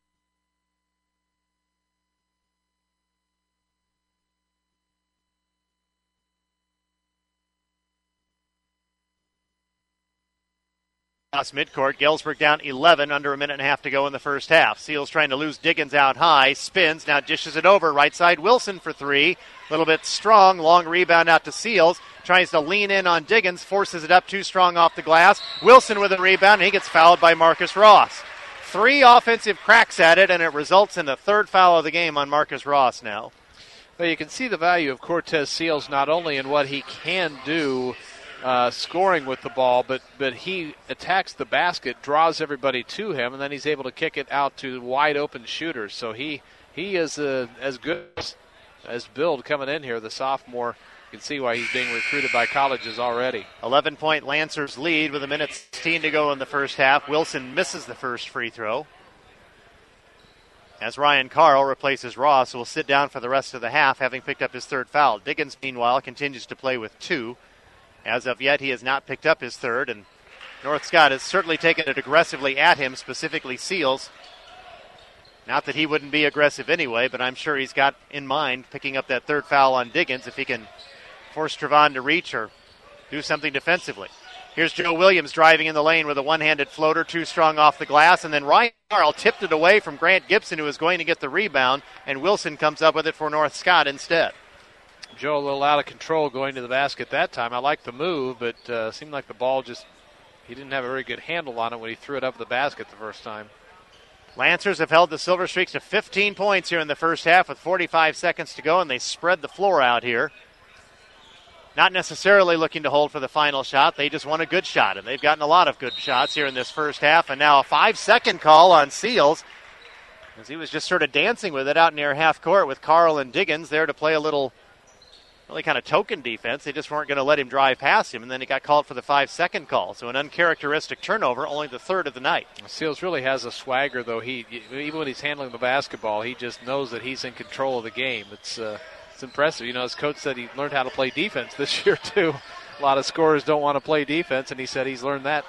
[SPEAKER 2] Across midcourt, Galesburg down eleven, under a minute and a half to go in the first half. Seals trying to lose Diggins out high, spins, now dishes it over, right side Wilson for three. A little bit strong, long rebound out to Seals. Tries to lean in on Diggins, forces it up too strong off the glass. Wilson with a rebound, and he gets fouled by Marcus Ross. Three offensive cracks at it, and it results in the third foul of the game on Marcus Ross now.
[SPEAKER 3] Well, you can see the value of Cortez Seals not only in what he can do Uh, scoring with the ball, but but he attacks the basket, draws everybody to him, and then he's able to kick it out to wide open shooters. So he he is uh, as good as, as Build coming in here, the sophomore. You can see why he's being recruited by colleges already.
[SPEAKER 2] eleven-point Lancers lead with a minute sixteen to go in the first half. Wilson misses the first free throw. As Ryan Carl replaces Ross, who will sit down for the rest of the half, having picked up his third foul. Diggins, meanwhile, continues to play with two. As of yet, he has not picked up his third, and North Scott has certainly taken it aggressively at him, specifically Seals. Not that he wouldn't be aggressive anyway, but I'm sure he's got in mind picking up that third foul on Diggins if he can force Trevon to reach or do something defensively. Here's Joe Williams driving in the lane with a one-handed floater, too strong off the glass, and then Ryan Carl tipped it away from Grant Gibson, who was going to get the rebound, and Wilson comes up with it for North Scott instead.
[SPEAKER 3] Joe a little out of control going to the basket that time. I liked the move, but uh, seemed like the ball just, he didn't have a very good handle on it when he threw it up the basket the first time.
[SPEAKER 2] Lancers have held the Silver Streaks to fifteen points here in the first half with forty-five seconds to go, and they spread the floor out here. Not necessarily looking to hold for the final shot. They just want a good shot, and they've gotten a lot of good shots here in this first half. And now a five-second call on Seals, as he was just sort of dancing with it out near half court with Carl and Diggins there to play a little, really kind of token defense. They just weren't going to let him drive past him, and then he got called for the five-second call. So an uncharacteristic turnover, only the third of the night.
[SPEAKER 3] Seals really has a swagger, though. He even when he's handling the basketball, he just knows that he's in control of the game. It's uh, it's impressive. You know, his coach said he learned how to play defense this year, too. A lot of scorers don't want to play defense, and he said he's learned that.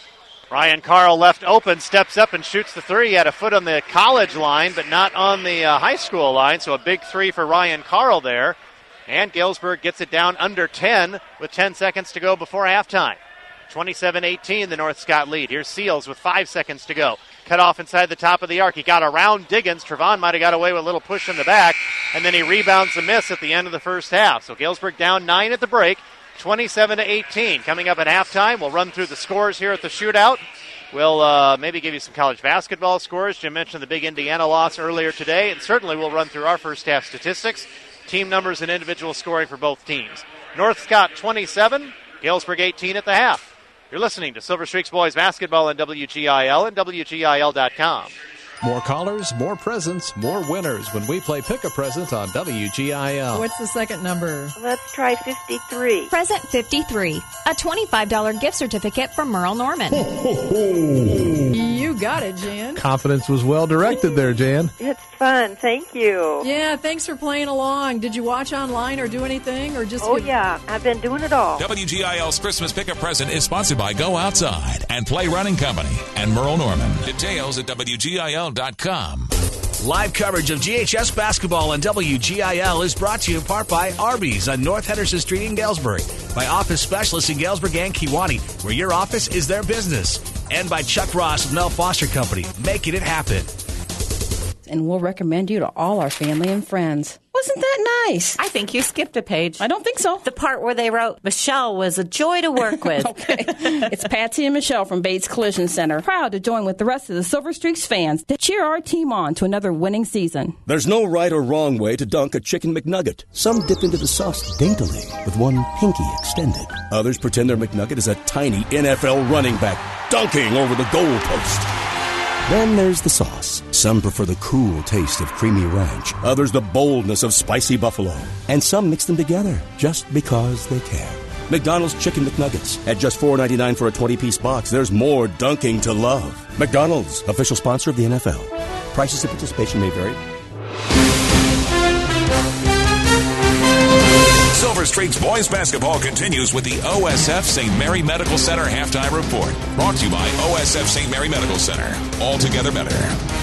[SPEAKER 2] Ryan Carl left open, steps up and shoots the three. He had a foot on the college line, but not on the uh, high school line, so a big three for Ryan Carl there. And Galesburg gets it down under ten with ten seconds to go before halftime. twenty-seven eighteen, the North Scott lead. Here's Seals with five seconds to go. Cut off inside the top of the arc. He got around Diggins. Trevon might have got away with a little push in the back, and then he rebounds the miss at the end of the first half. So Galesburg down nine at the break, twenty-seven to eighteen. Coming up at halftime, we'll run through the scores here at the shootout. We'll uh, maybe give you some college basketball scores. Jim mentioned the big Indiana loss earlier today, and certainly we'll run through our first half statistics, team numbers, and individual scoring for both teams. North Scott twenty-seven, Galesburg eighteen at the half. You're listening to Silver Streaks Boys Basketball on W G I L and W G I L dot com.
[SPEAKER 8] More callers, more presents, more winners when we play Pick a Present on W G I L.
[SPEAKER 5] What's the second number?
[SPEAKER 9] Let's try fifty-three.
[SPEAKER 10] Present fifty-three, a twenty-five dollars gift certificate from Merle Norman.
[SPEAKER 8] Ho, ho, ho.
[SPEAKER 5] You got it, Jan.
[SPEAKER 8] Confidence was well directed there, Jan.
[SPEAKER 9] It's fun. Thank you.
[SPEAKER 5] Yeah, thanks for playing along. Did you watch online or do anything? or just?
[SPEAKER 9] Oh,
[SPEAKER 5] get...
[SPEAKER 9] yeah. I've been doing it all.
[SPEAKER 1] W G I L's Christmas Pick a Present is sponsored by Go Outside and Play Running Company and Merle Norman. Details at W G I L dot com.
[SPEAKER 11] Live coverage of G H S basketball on W G I L is brought to you in part by Arby's on North Henderson Street in Galesburg, by Office Specialists in Galesburg and Kewanee, where your office is their business, and by Chuck Ross of Mel Foster Company, making it happen.
[SPEAKER 12] And we'll recommend you to all our family and friends. Wasn't that nice?
[SPEAKER 13] I think you skipped a page.
[SPEAKER 12] I don't think so.
[SPEAKER 13] The part where they wrote, Michelle was a joy to work with.
[SPEAKER 12] Okay. It's Patsy and Michelle from Bates Collision Center, proud to join with the rest of the Silver Streaks fans to cheer our team on to another winning season.
[SPEAKER 14] There's no right or wrong way to dunk a Chicken McNugget. Some dip into the sauce daintily with one pinky extended. Others pretend their McNugget is a tiny N F L running back dunking over the goalpost. Then there's the sauce. Some prefer the cool taste of creamy ranch. Others the boldness of spicy buffalo. And some mix them together just because they can. McDonald's Chicken McNuggets. At just four ninety-nine for a twenty-piece box, there's more dunking to love. McDonald's, official sponsor of the N F L. Prices and participation may vary.
[SPEAKER 1] Silver Streaks Boys Basketball continues with the O S F Saint Mary Medical Center Halftime Report. Brought to you by O S F Saint Mary Medical Center. All together better.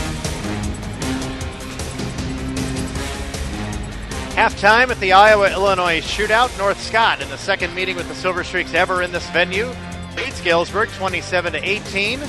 [SPEAKER 2] Halftime at the Iowa-Illinois shootout. North Scott in the second meeting with the Silver Streaks ever in this venue leads Galesburg twenty-seven to eighteen.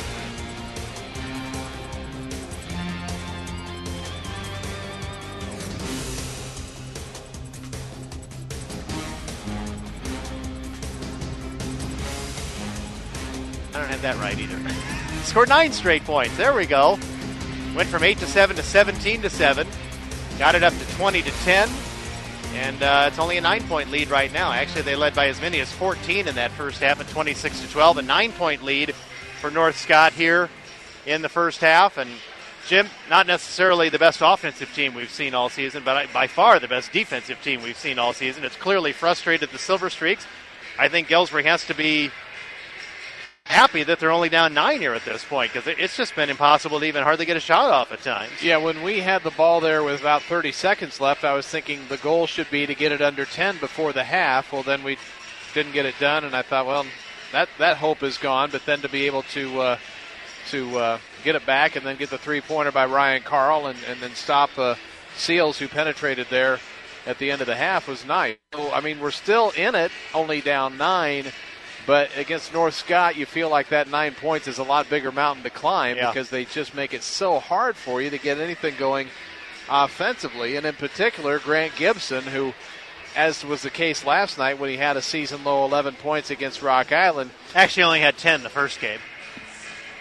[SPEAKER 2] I don't have that right either. Scored nine straight points. There we go. Went from eight to seven to seventeen to seven. Got it up to twenty to ten. And uh, it's only a nine-point lead right now. Actually, they led by as many as fourteen in that first half at twenty-six to twelve. A nine-point lead for North Scott here in the first half. And Jim, not necessarily the best offensive team we've seen all season, but by far the best defensive team we've seen all season. It's clearly frustrated the Silver Streaks. I think Galesburg has to be happy that they're only down nine here at this point, because it's just been impossible to even hardly get a shot off at times.
[SPEAKER 3] Yeah, when we had the ball there with about thirty seconds left, I was thinking the goal should be to get it under ten before the half. Well, then we didn't get it done, and I thought, well, that, that hope is gone. But then to be able to uh, to uh, get it back and then get the three-pointer by Ryan Carl and, and then stop uh, Seals, who penetrated there at the end of the half, was nice. So, I mean, we're still in it, only down nine. But against North Scott, you feel like that nine points is a lot bigger mountain to climb, yeah, because they just make it so hard for you to get anything going offensively. And in particular, Grant Gibson, who, as was the case last night when he had a season-low eleven points against Rock Island.
[SPEAKER 2] Actually only had ten the first game.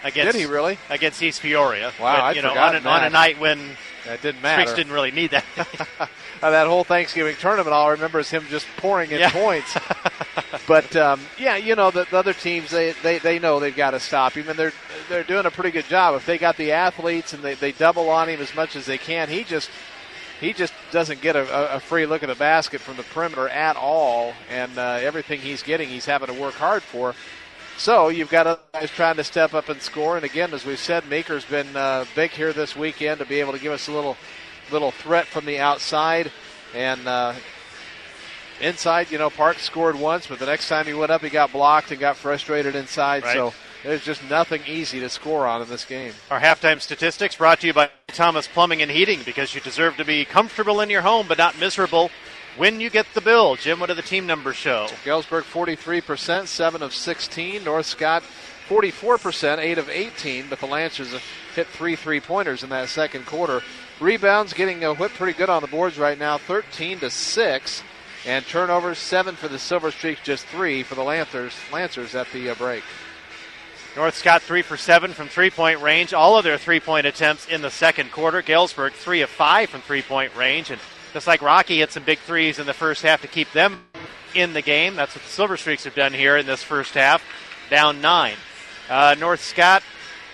[SPEAKER 2] against.
[SPEAKER 3] Did he really?
[SPEAKER 2] Against East Peoria.
[SPEAKER 3] Wow,
[SPEAKER 2] but,
[SPEAKER 3] I'd
[SPEAKER 2] you know,
[SPEAKER 3] forgotten
[SPEAKER 2] on, a, on
[SPEAKER 3] that.
[SPEAKER 2] a night when
[SPEAKER 3] that didn't matter.
[SPEAKER 2] Streaks didn't really need that.
[SPEAKER 3] Uh, that whole Thanksgiving tournament, all I remember is him just pouring in
[SPEAKER 2] Yeah.
[SPEAKER 3] points. But um, yeah, you know the, the other teams, they, they, they know they've got to stop him, and they're they're doing a pretty good job. If they got the athletes and they, they double on him as much as they can, he just he just doesn't get a, a free look at the basket from the perimeter at all, and uh, everything he's getting, he's having to work hard for. So you've got other guys trying to step up and score, and again, as we've said, Meeker's been uh, big here this weekend to be able to give us a little little threat from the outside. And uh, inside, you know, Parks scored once, but the next time he went up, he got blocked and got frustrated inside.
[SPEAKER 2] Right.
[SPEAKER 3] So there's just nothing easy to score on in this game.
[SPEAKER 2] Our halftime statistics brought to you by Thomas Plumbing and Heating, because you deserve to be comfortable in your home but not miserable when you get the bill. Jim, what do the team numbers show?
[SPEAKER 3] Galesburg forty-three percent, seven of sixteen. North Scott forty-four percent, eight of eighteen, but the Lancers have hit three three-pointers in that second quarter. Rebounds getting uh, whipped pretty good on the boards right now, thirteen to six. And turnovers, seven for the Silver Streaks, just three for the Lancers, Lancers at the uh, break.
[SPEAKER 2] North Scott three for seven from three-point range. All of their three-point attempts in the second quarter. Galesburg three of five from three-point range. And just like Rocky hit some big threes in the first half to keep them in the game, that's what the Silver Streaks have done here in this first half, down nine. Uh, North Scott,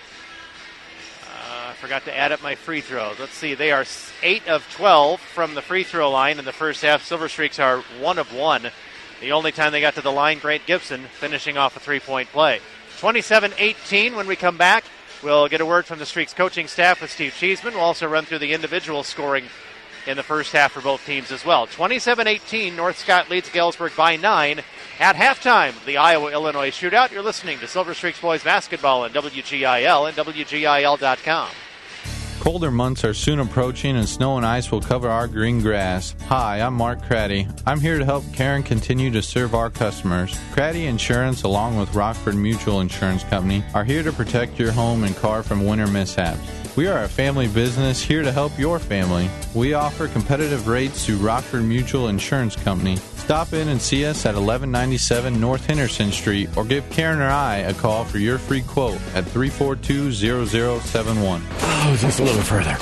[SPEAKER 2] uh, I forgot to add up my free throws. Let's see, they are eight of twelve from the free throw line in the first half. Silver Streaks are one of one. The only time they got to the line, Grant Gibson finishing off a three-point play. twenty-seven eighteen when we come back. We'll get a word from the Streaks coaching staff with Steve Cheeseman. We'll also run through the individual scoring in the first half for both teams as well. twenty-seven eighteen, North Scott leads Galesburg by nine at halftime. The Iowa-Illinois shootout. You're listening to Silver Streaks Boys Basketball on W G I L and W G I L dot com.
[SPEAKER 15] Colder months are soon approaching and snow and ice will cover our green grass. Hi, I'm Mark Craddy. I'm here to help Karen continue to serve our customers. Craddy Insurance, along with Rockford Mutual Insurance Company, are here to protect your home and car from winter mishaps. We are a family business here to help your family. We offer competitive rates through Rockford Mutual Insurance Company. Stop in and see us at eleven ninety-seven North Henderson Street or give Karen or I a call for your free quote at three four two, zero zero seven one.
[SPEAKER 4] Oh, just a little further.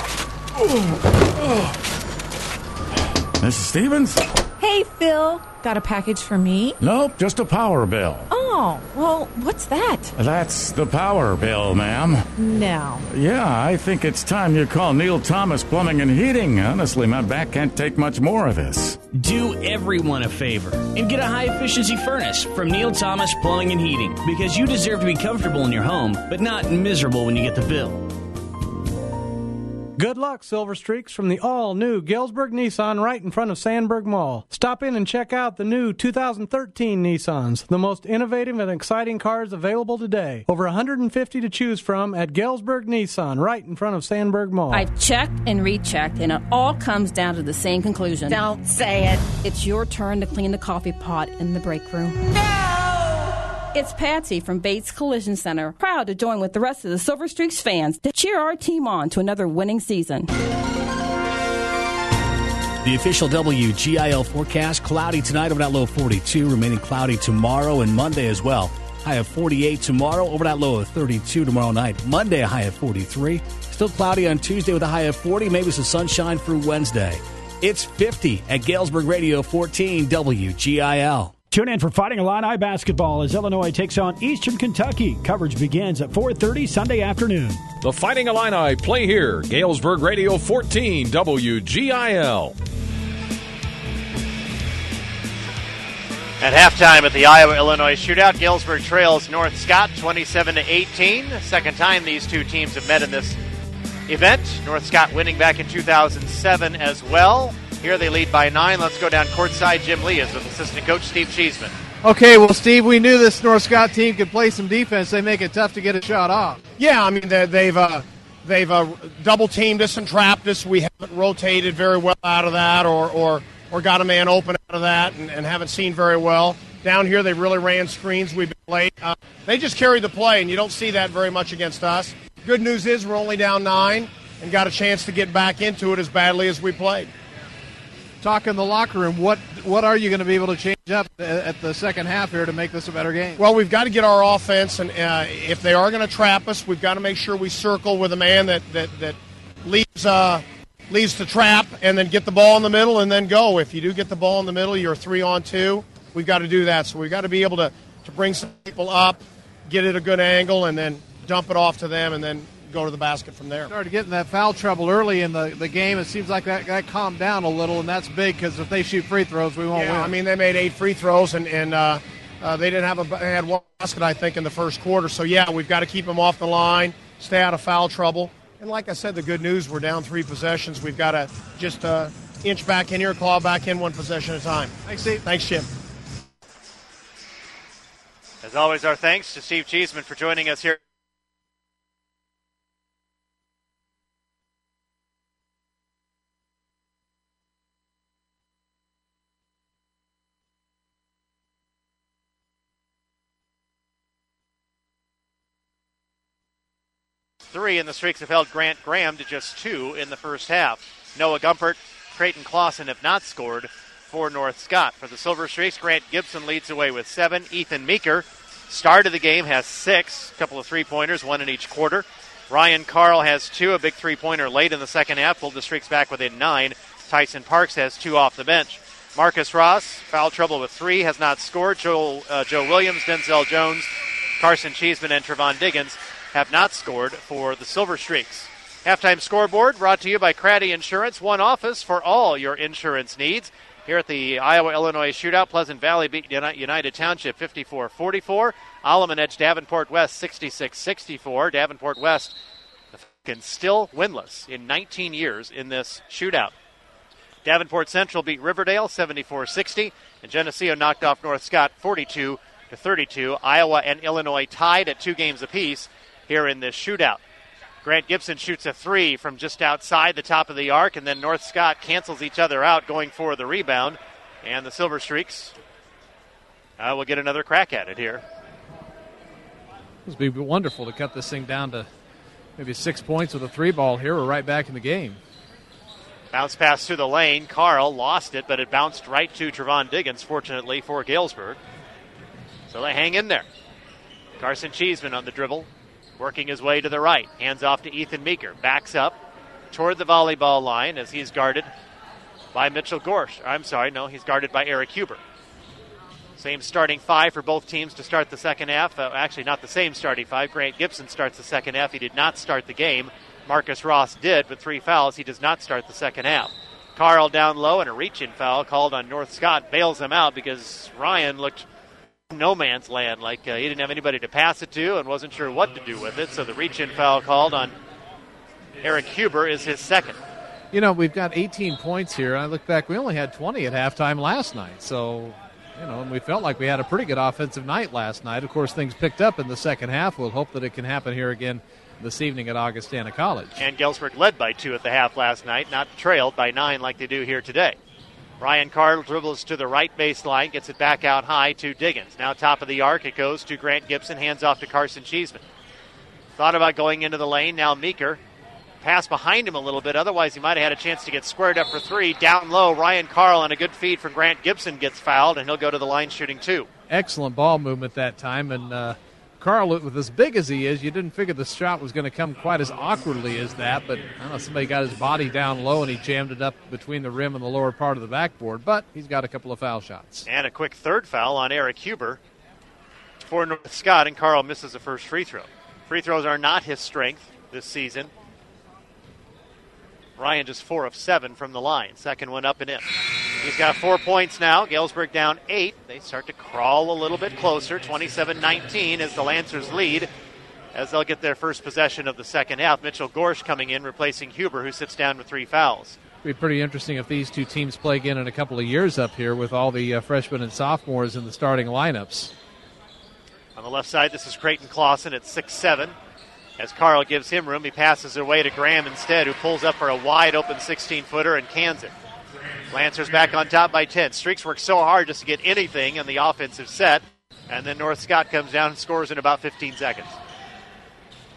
[SPEAKER 4] Oh. Oh. Missus Stevens?
[SPEAKER 5] Hey, Phil. Got a package for me?
[SPEAKER 4] Nope, just a power bill.
[SPEAKER 5] Oh, well, what's that?
[SPEAKER 4] That's the power bill, ma'am.
[SPEAKER 5] No.
[SPEAKER 4] Yeah, I think it's time you call Neil Thomas Plumbing and Heating. Honestly, my back can't take much more of this.
[SPEAKER 6] Do everyone a favor and get a high-efficiency furnace from Neil Thomas Plumbing and Heating, because you deserve to be comfortable in your home, but not miserable when you get the bill.
[SPEAKER 16] Good luck, Silver Streaks, from the all-new Galesburg Nissan right in front of Sandburg Mall. Stop in and check out the new two thousand thirteen Nissans, the most innovative and exciting cars available today. Over one hundred fifty to choose from at Galesburg Nissan right in front of Sandburg Mall.
[SPEAKER 12] I've checked and rechecked, and it all comes down to the same conclusion.
[SPEAKER 13] Don't say it.
[SPEAKER 12] It's your turn to clean the coffee pot in the break room. It's Patsy from Bates Collision Center, proud to join with the rest of the Silver Streaks fans to cheer our team on to another winning season.
[SPEAKER 11] The official W G I L forecast, cloudy tonight over that low of forty-two, remaining cloudy tomorrow and Monday as well. High of forty-eight tomorrow, over that low of thirty-two tomorrow night. Monday, a high of forty-three. Still cloudy on Tuesday with a high of forty, maybe some sunshine through Wednesday. It's fifty at Galesburg Radio fourteen W G I L.
[SPEAKER 17] Tune in for Fighting Illini basketball as Illinois takes on Eastern Kentucky. Coverage begins at four thirty Sunday afternoon.
[SPEAKER 18] The Fighting Illini play here. Galesburg Radio fourteen W G I L.
[SPEAKER 2] At halftime at the Iowa-Illinois shootout, Galesburg trails North Scott twenty-seven to eighteen. Second time these two teams have met in this event. North Scott winning back in two thousand seven as well. Here they lead by nine. Let's go down courtside. Jim Lee is with assistant coach Steve Cheeseman.
[SPEAKER 19] Okay, well, Steve, we knew this North Scott team could play some defense. They make it tough to get a shot off.
[SPEAKER 20] Yeah, I mean, they've uh, they've uh, double-teamed us and trapped us. We haven't rotated very well out of that or or, or got a man open out of that and, and haven't seen very well. Down here, they really ran screens. We've been late. Uh, they just carry the play, and you don't see that very much against us. Good news is we're only down nine and got a chance to get back into it as badly as we played.
[SPEAKER 19] talk in the locker room. What what are you going to be able to change up at the second half here to make this a better game?
[SPEAKER 20] Well, we've got to get our offense, and uh, if they are going to trap us, we've got to make sure we circle with a man that that that leaves uh, leaves the trap, and then get the ball in the middle, and then go. If you do get the ball in the middle, you're three on two. We've got to do that. So we've got to be able to to bring some people up, get it a good angle, and then dump it off to them, and then go to the basket from there.
[SPEAKER 19] Started getting that foul trouble early in the, the game. It seems like that, that calmed down a little, and that's big because if they shoot free throws, we won't
[SPEAKER 20] yeah,
[SPEAKER 19] win.
[SPEAKER 20] I mean, they made eight free throws, and, and uh, uh, they didn't have a they had one basket, I think, in the first quarter. So, yeah, we've got to keep them off the line, stay out of foul trouble. And like I said, the good news, we're down three possessions. We've got to just uh, inch back in here, claw back in one possession at a time.
[SPEAKER 19] Thanks, Steve.
[SPEAKER 20] Thanks, Jim.
[SPEAKER 2] As always, our thanks to Steve Cheeseman for joining us here. Three, and the Streaks have held Grant Graham to just two in the first half. Noah Gumpert, Creighton Clausen have not scored for North Scott. For the Silver Streaks, Grant Gibson leads away with seven. Ethan Meeker, start of the game, has six. A couple of three-pointers, one in each quarter. Ryan Carl has two, a big three-pointer late in the second half, pulled the Streaks back within nine. Tyson Parks has two off the bench. Marcus Ross, foul trouble with three, has not scored. Joel, uh, Joe Williams, Denzel Jones, Carson Cheeseman, and Trevon Diggins have not scored for the Silver Streaks. Halftime scoreboard brought to you by Craddy Insurance, one office for all your insurance needs. Here at the Iowa-Illinois Shootout, Pleasant Valley beat United Township fifty-four forty-four. Alleman edged Davenport West sixty-six sixty-four. Davenport West can still winless in nineteen years in this shootout. Davenport Central beat Riverdale seventy-four sixty, and Geneseo knocked off North Scott forty-two to thirty-two. Iowa and Illinois tied at two games apiece here in this shootout. Grant Gibson shoots a three from just outside the top of the arc, and then North Scott cancels each other out going for the rebound. And the Silver Streaks uh, will get another crack at it here.
[SPEAKER 19] It would be wonderful to cut this thing down to maybe six points with a three ball here. We're right back in the game.
[SPEAKER 2] Bounce pass through the lane. Carl lost it, but it bounced right to Trevon Diggins, fortunately, for Galesburg. So they hang in there. Carson Cheeseman on the dribble, working his way to the right. Hands off to Ethan Meeker. Backs up toward the volleyball line as he's guarded by Mitchell Gorsh. I'm sorry, no, he's guarded by Eric Huber. Same starting five for both teams to start the second half. Uh, actually, not the same starting five. Grant Gibson starts the second half. He did not start the game. Marcus Ross did with three fouls. He does not start the second half. Carl down low and a reach-in foul called on North Scott. Bails him out because Ryan looked no man's land, like uh, he didn't have anybody to pass it to and wasn't sure what to do with it. So the reach-in foul called on Eric Huber is his second.
[SPEAKER 19] You know, we've got eighteen points here. I look back, we only had twenty at halftime last night. So, you know, and we felt like we had a pretty good offensive night last night. Of course, things picked up in the second half. We'll hope that it can happen here again this evening at Augustana College.
[SPEAKER 2] And Galesburg led by two at the half last night, not trailed by nine like they do here today. Ryan Carl dribbles to the right baseline, gets it back out high to Diggins. Now top of the arc, it goes to Grant Gibson, hands off to Carson Cheeseman. Thought about going into the lane, now Meeker. Pass behind him a little bit, otherwise he might have had a chance to get squared up for three. Down low, Ryan Carl on a good feed from Grant Gibson gets fouled, and he'll go to the line shooting two.
[SPEAKER 19] Excellent ball movement that time, and uh, Carl, with as big as he is, you didn't figure the shot was going to come quite as awkwardly as that, but I don't know, somebody got his body down low and he jammed it up between the rim and the lower part of the backboard, but he's got a couple of foul shots.
[SPEAKER 2] And a quick third foul on Eric Huber for North Scott, and Carl misses the first free throw. Free throws are not his strength this season. Ryan just four of seven from the line. Second one up and in. He's got four points now. Galesburg down eight. They start to crawl a little bit closer. twenty-seven nineteen is the Lancers lead as they'll get their first possession of the second half. Mitchell Gorsh coming in, replacing Huber, who sits down with three fouls.
[SPEAKER 19] It'll be pretty interesting if these two teams play again in a couple of years up here with all the uh, freshmen and sophomores in the starting lineups.
[SPEAKER 2] On the left side, this is Creighton Clausen at six seven. As Carl gives him room, he passes it away to Graham instead, who pulls up for a wide-open sixteen-footer and cans it. Lancers back on top by ten. Streaks work so hard just to get anything in the offensive set, and then North Scott comes down and scores in about fifteen seconds.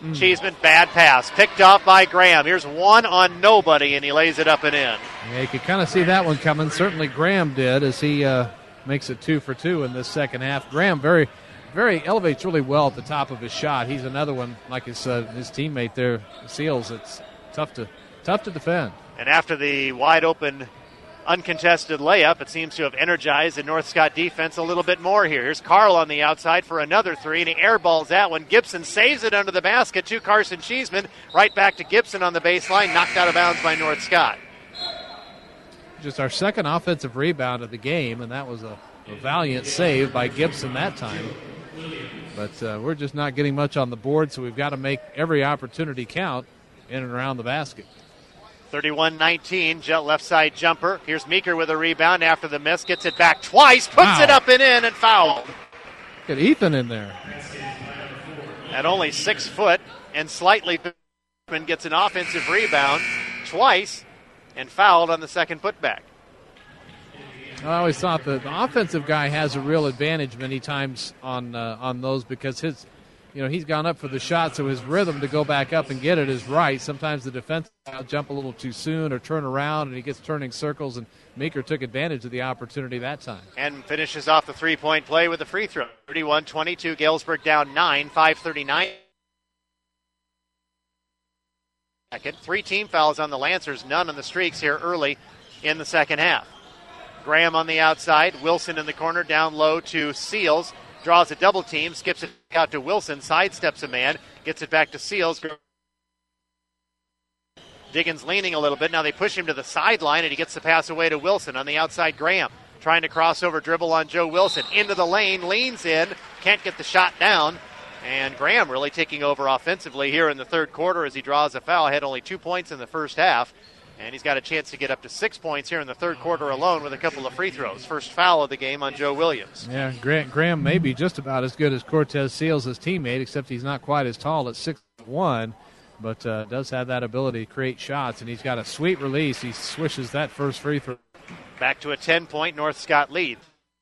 [SPEAKER 2] Mm. Cheeseman, bad pass. Picked off by Graham. Here's one on nobody, and he lays it up and in.
[SPEAKER 19] Yeah, you could kind of see that one coming. Certainly Graham did as he uh, makes it two for two in this second half. Graham very, very elevates really well at the top of his shot. He's another one, like his, uh, his teammate there, Seals. It's tough to, tough to defend.
[SPEAKER 2] And after the wide open uncontested layup, it seems to have energized the North Scott defense a little bit more here. Here's Carl on the outside for another three, and he airballs that one. Gibson saves it under the basket to Carson Cheeseman. Right back to Gibson on the baseline, knocked out of bounds by North Scott.
[SPEAKER 19] Just our second offensive rebound of the game, and that was a, a valiant save by Gibson that time. But uh, we're just not getting much on the board, so we've got to make every opportunity count in and around the basket.
[SPEAKER 2] thirty-one nineteen, Jet left side jumper. Here's Meeker with a rebound after the miss. Gets it back twice, puts wow. it up and in, and fouled.
[SPEAKER 19] Get Ethan in there.
[SPEAKER 2] At only six foot and slightly, gets an offensive rebound twice and fouled on the second putback.
[SPEAKER 19] I always thought that the offensive guy has a real advantage many times on uh, on those because his, you know, he's gone up for the shot, so his rhythm to go back up and get it is right. Sometimes the defense will jump a little too soon or turn around, and he gets turning circles, and Meeker took advantage of the opportunity that time. And
[SPEAKER 2] finishes off the three-point play with a free throw. thirty-one twenty-two, Galesburg down nine, five thirty-nine. Second. Three team fouls on the Lancers, none on the Streaks here early in the second half. Graham on the outside, Wilson in the corner, down low to Seals. Draws a double team, skips it out to Wilson, sidesteps a man, gets it back to Seals. Diggins leaning a little bit. Now they push him to the sideline, and he gets the pass away to Wilson. On the outside, Graham trying to cross over, dribble on Joe Wilson. Into the lane, leans in, can't get the shot down. And Graham really taking over offensively here in the third quarter as he draws a foul. Had only two points in the first half. And he's got a chance to get up to six points here in the third quarter alone with a couple of free throws. First foul of the game on Joe Williams.
[SPEAKER 19] Yeah, Graham, Graham may be just about as good as Cortez Seals, his teammate, except he's not quite as tall at six one, but uh, does have that ability to create shots, and he's got a sweet release. He swishes that first free throw.
[SPEAKER 2] Back to a ten-point North Scott lead.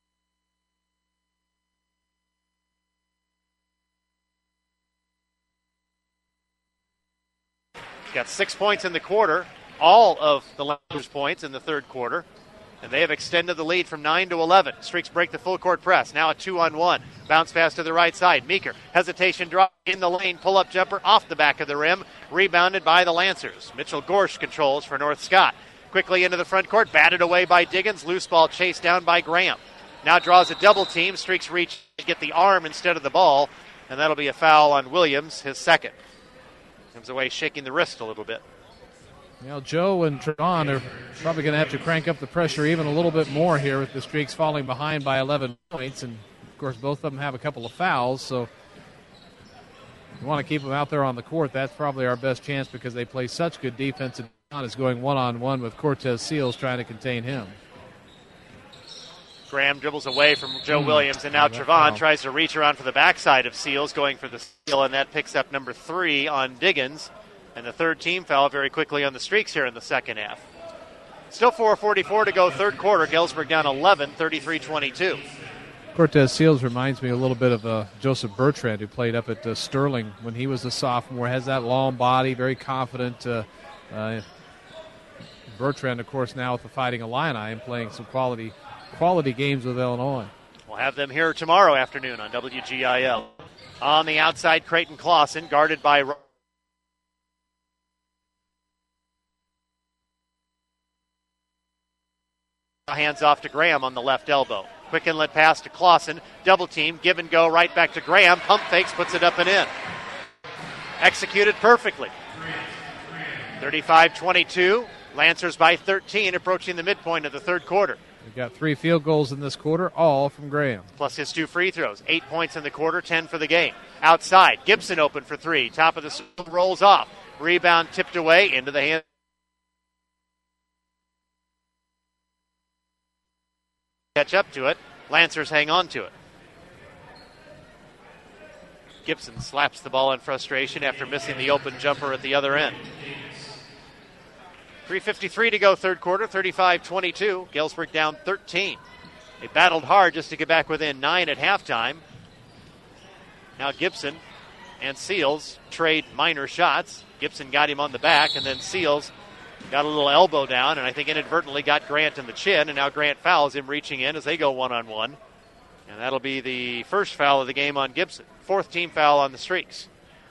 [SPEAKER 2] Got six points in the quarter. All of the Lancers' points in the third quarter, and they have extended the lead from nine to eleven. Streaks break the full court press. Now a two-on-one. Bounce pass to the right side. Meeker, hesitation drop in the lane. Pull-up jumper off the back of the rim. Rebounded by the Lancers. Mitchell Gorsh controls for North Scott. Quickly into the front court. Batted away by Diggins. Loose ball chased down by Graham. Now draws a double team. Streaks reach to get the arm instead of the ball, and that'll be a foul on Williams, his second. Comes away shaking the wrist a little bit.
[SPEAKER 19] You know, Joe and Trevon are probably going to have to crank up the pressure even a little bit more here with the Streaks falling behind by eleven points. And, of course, both of them have a couple of fouls. So you want to keep them out there on the court. That's probably our best chance because they play such good defense. And Trevon is going one-on-one with Cortez Seals trying to contain him.
[SPEAKER 2] Graham dribbles away from Joe mm. Williams, and now Trevon foul. Tries to reach around for the backside of Seals, going for the steal, and that picks up number three on Diggins. And the third team foul very quickly on the Streaks here in the second half. Still four forty-four to go, third quarter. Galesburg down eleven, thirty-three twenty-two.
[SPEAKER 19] Cortez Seals reminds me a little bit of uh, Joseph Bertrand, who played up at uh, Sterling when he was a sophomore. Has that long body, very confident. Uh, uh, Bertrand, of course, now with the Fighting Illini and playing some quality quality games with Illinois.
[SPEAKER 2] We'll have them here tomorrow afternoon on W G I L. On the outside, Creighton Clausen, guarded by hands off to Graham on the left elbow. Quick inlet pass to Clausen. Double team, give and go right back to Graham. Pump fakes, puts it up and in. Executed perfectly. thirty-five twenty-two. Lancers by thirteen, approaching the midpoint of the third quarter.
[SPEAKER 19] We've got three field goals in this quarter, all from Graham.
[SPEAKER 2] Plus his two free throws. Eight points in the quarter, ten for the game. Outside, Gibson open for three. Top of the circle, rolls off. Rebound tipped away into the hand. Catch up to it. Lancers hang on to it. Gibson slaps the ball in frustration after missing the open jumper at the other end. three fifty-three to go, third quarter, thirty-five twenty-two. Galesburg down thirteen. They battled hard just to get back within nine at halftime. Now Gibson and Seals trade minor shots. Gibson got him on the back, and then Seals got a little elbow down, and I think inadvertently got Grant in the chin, and now Grant fouls him reaching in as they go one-on-one. And that'll be the first foul of the game on Gibson. Fourth team foul on the Streaks.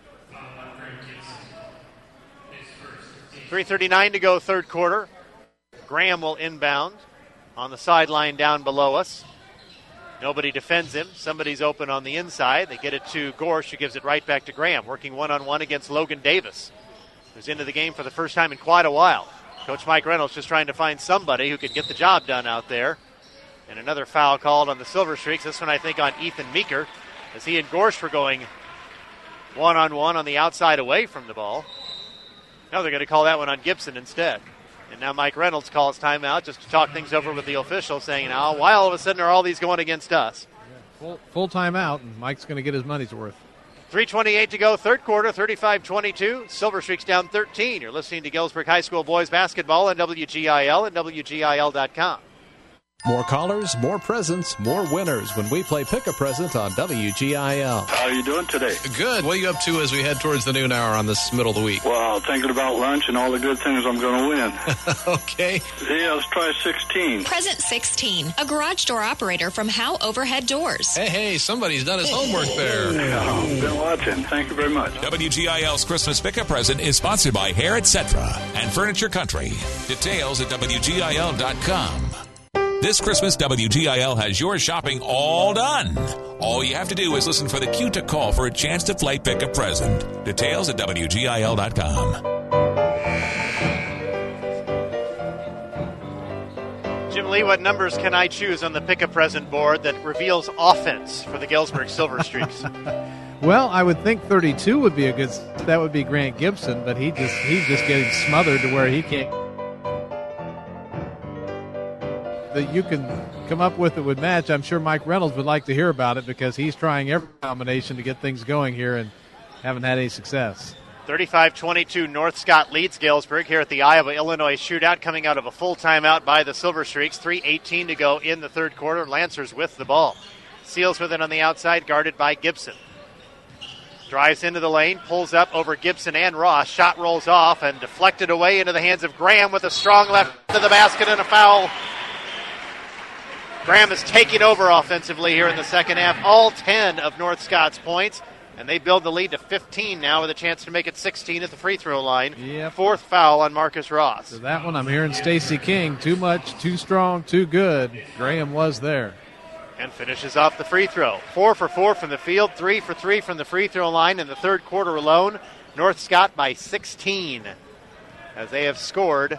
[SPEAKER 2] three thirty-nine to go, third quarter. Graham will inbound on the sideline down below us. Nobody defends him. Somebody's open on the inside. They get it to Gorsh, who gives it right back to Graham, working one-on-one against Logan Davis, who's into the game for the first time in quite a while. Coach Mike Reynolds just trying to find somebody who can get the job done out there. And another foul called on the Silver Streaks. This one, I think, on Ethan Meeker, as he and Gorsh were going one-on-one on the outside away from the ball. Now they're going to call that one on Gibson instead. And now Mike Reynolds calls timeout just to talk things over with the official, saying, now, why all of a sudden are all these going against us?
[SPEAKER 19] Yeah, full, full timeout, and Mike's going to get his money's worth.
[SPEAKER 2] three twenty-eight to go, third quarter, thirty-five twenty-two. Silver Streaks down thirteen. You're listening to Galesburg High School boys basketball on W G I L and W G I L dot com.
[SPEAKER 8] More callers, more presents, more winners when we play Pick a Present on W G I L.
[SPEAKER 21] How are you doing today?
[SPEAKER 8] Good. What are you up to as we head towards the noon hour on this middle of the week?
[SPEAKER 21] Well, thinking about lunch and all the good things I'm going to win.
[SPEAKER 8] Okay.
[SPEAKER 21] Yeah, let's try sixteen.
[SPEAKER 10] Present sixteen, a garage door operator from Howe Overhead Doors.
[SPEAKER 8] Hey, hey, somebody's done his homework there.
[SPEAKER 21] Yeah, been watching. Thank you very much.
[SPEAKER 1] W G I L's Christmas Pick a Present is sponsored by Hair et cetera and Furniture Country. Details at W G I L dot com. This Christmas, W G I L has your shopping all done. All you have to do is listen for the cue to call for a chance to play Pick a Present. Details at W G I L dot com.
[SPEAKER 2] Jim Lee, what numbers can I choose on the Pick a Present board that reveals offense for the Galesburg Silver Streaks?
[SPEAKER 19] Well, I would think thirty-two would be a good. That would be Grant Gibson, but he just he's just getting smothered to where he can't. That you can come up with that would match. I'm sure Mike Reynolds would like to hear about it because he's trying every combination to get things going here and haven't had any success.
[SPEAKER 2] thirty-five twenty-two, North Scott leads Galesburg here at the Iowa-Illinois shootout, coming out of a full timeout by the Silver Streaks. three eighteen to go in the third quarter. Lancers with the ball. Seals with it on the outside, guarded by Gibson. Drives into the lane, pulls up over Gibson and Ross. Shot rolls off and deflected away into the hands of Graham with a strong left to the basket and a foul. Graham is taking over offensively here in the second half. All ten of North Scott's points, and they build the lead to fifteen now with a chance to make it sixteen at the free throw line.
[SPEAKER 19] Yep.
[SPEAKER 2] Fourth foul on Marcus Ross.
[SPEAKER 19] So that one I'm hearing Stacey King. Too much, too strong, too good. Graham was there.
[SPEAKER 2] And finishes off the free throw. Four for four from the field, three for three from the free throw line in the third quarter alone. North Scott by sixteen as they have scored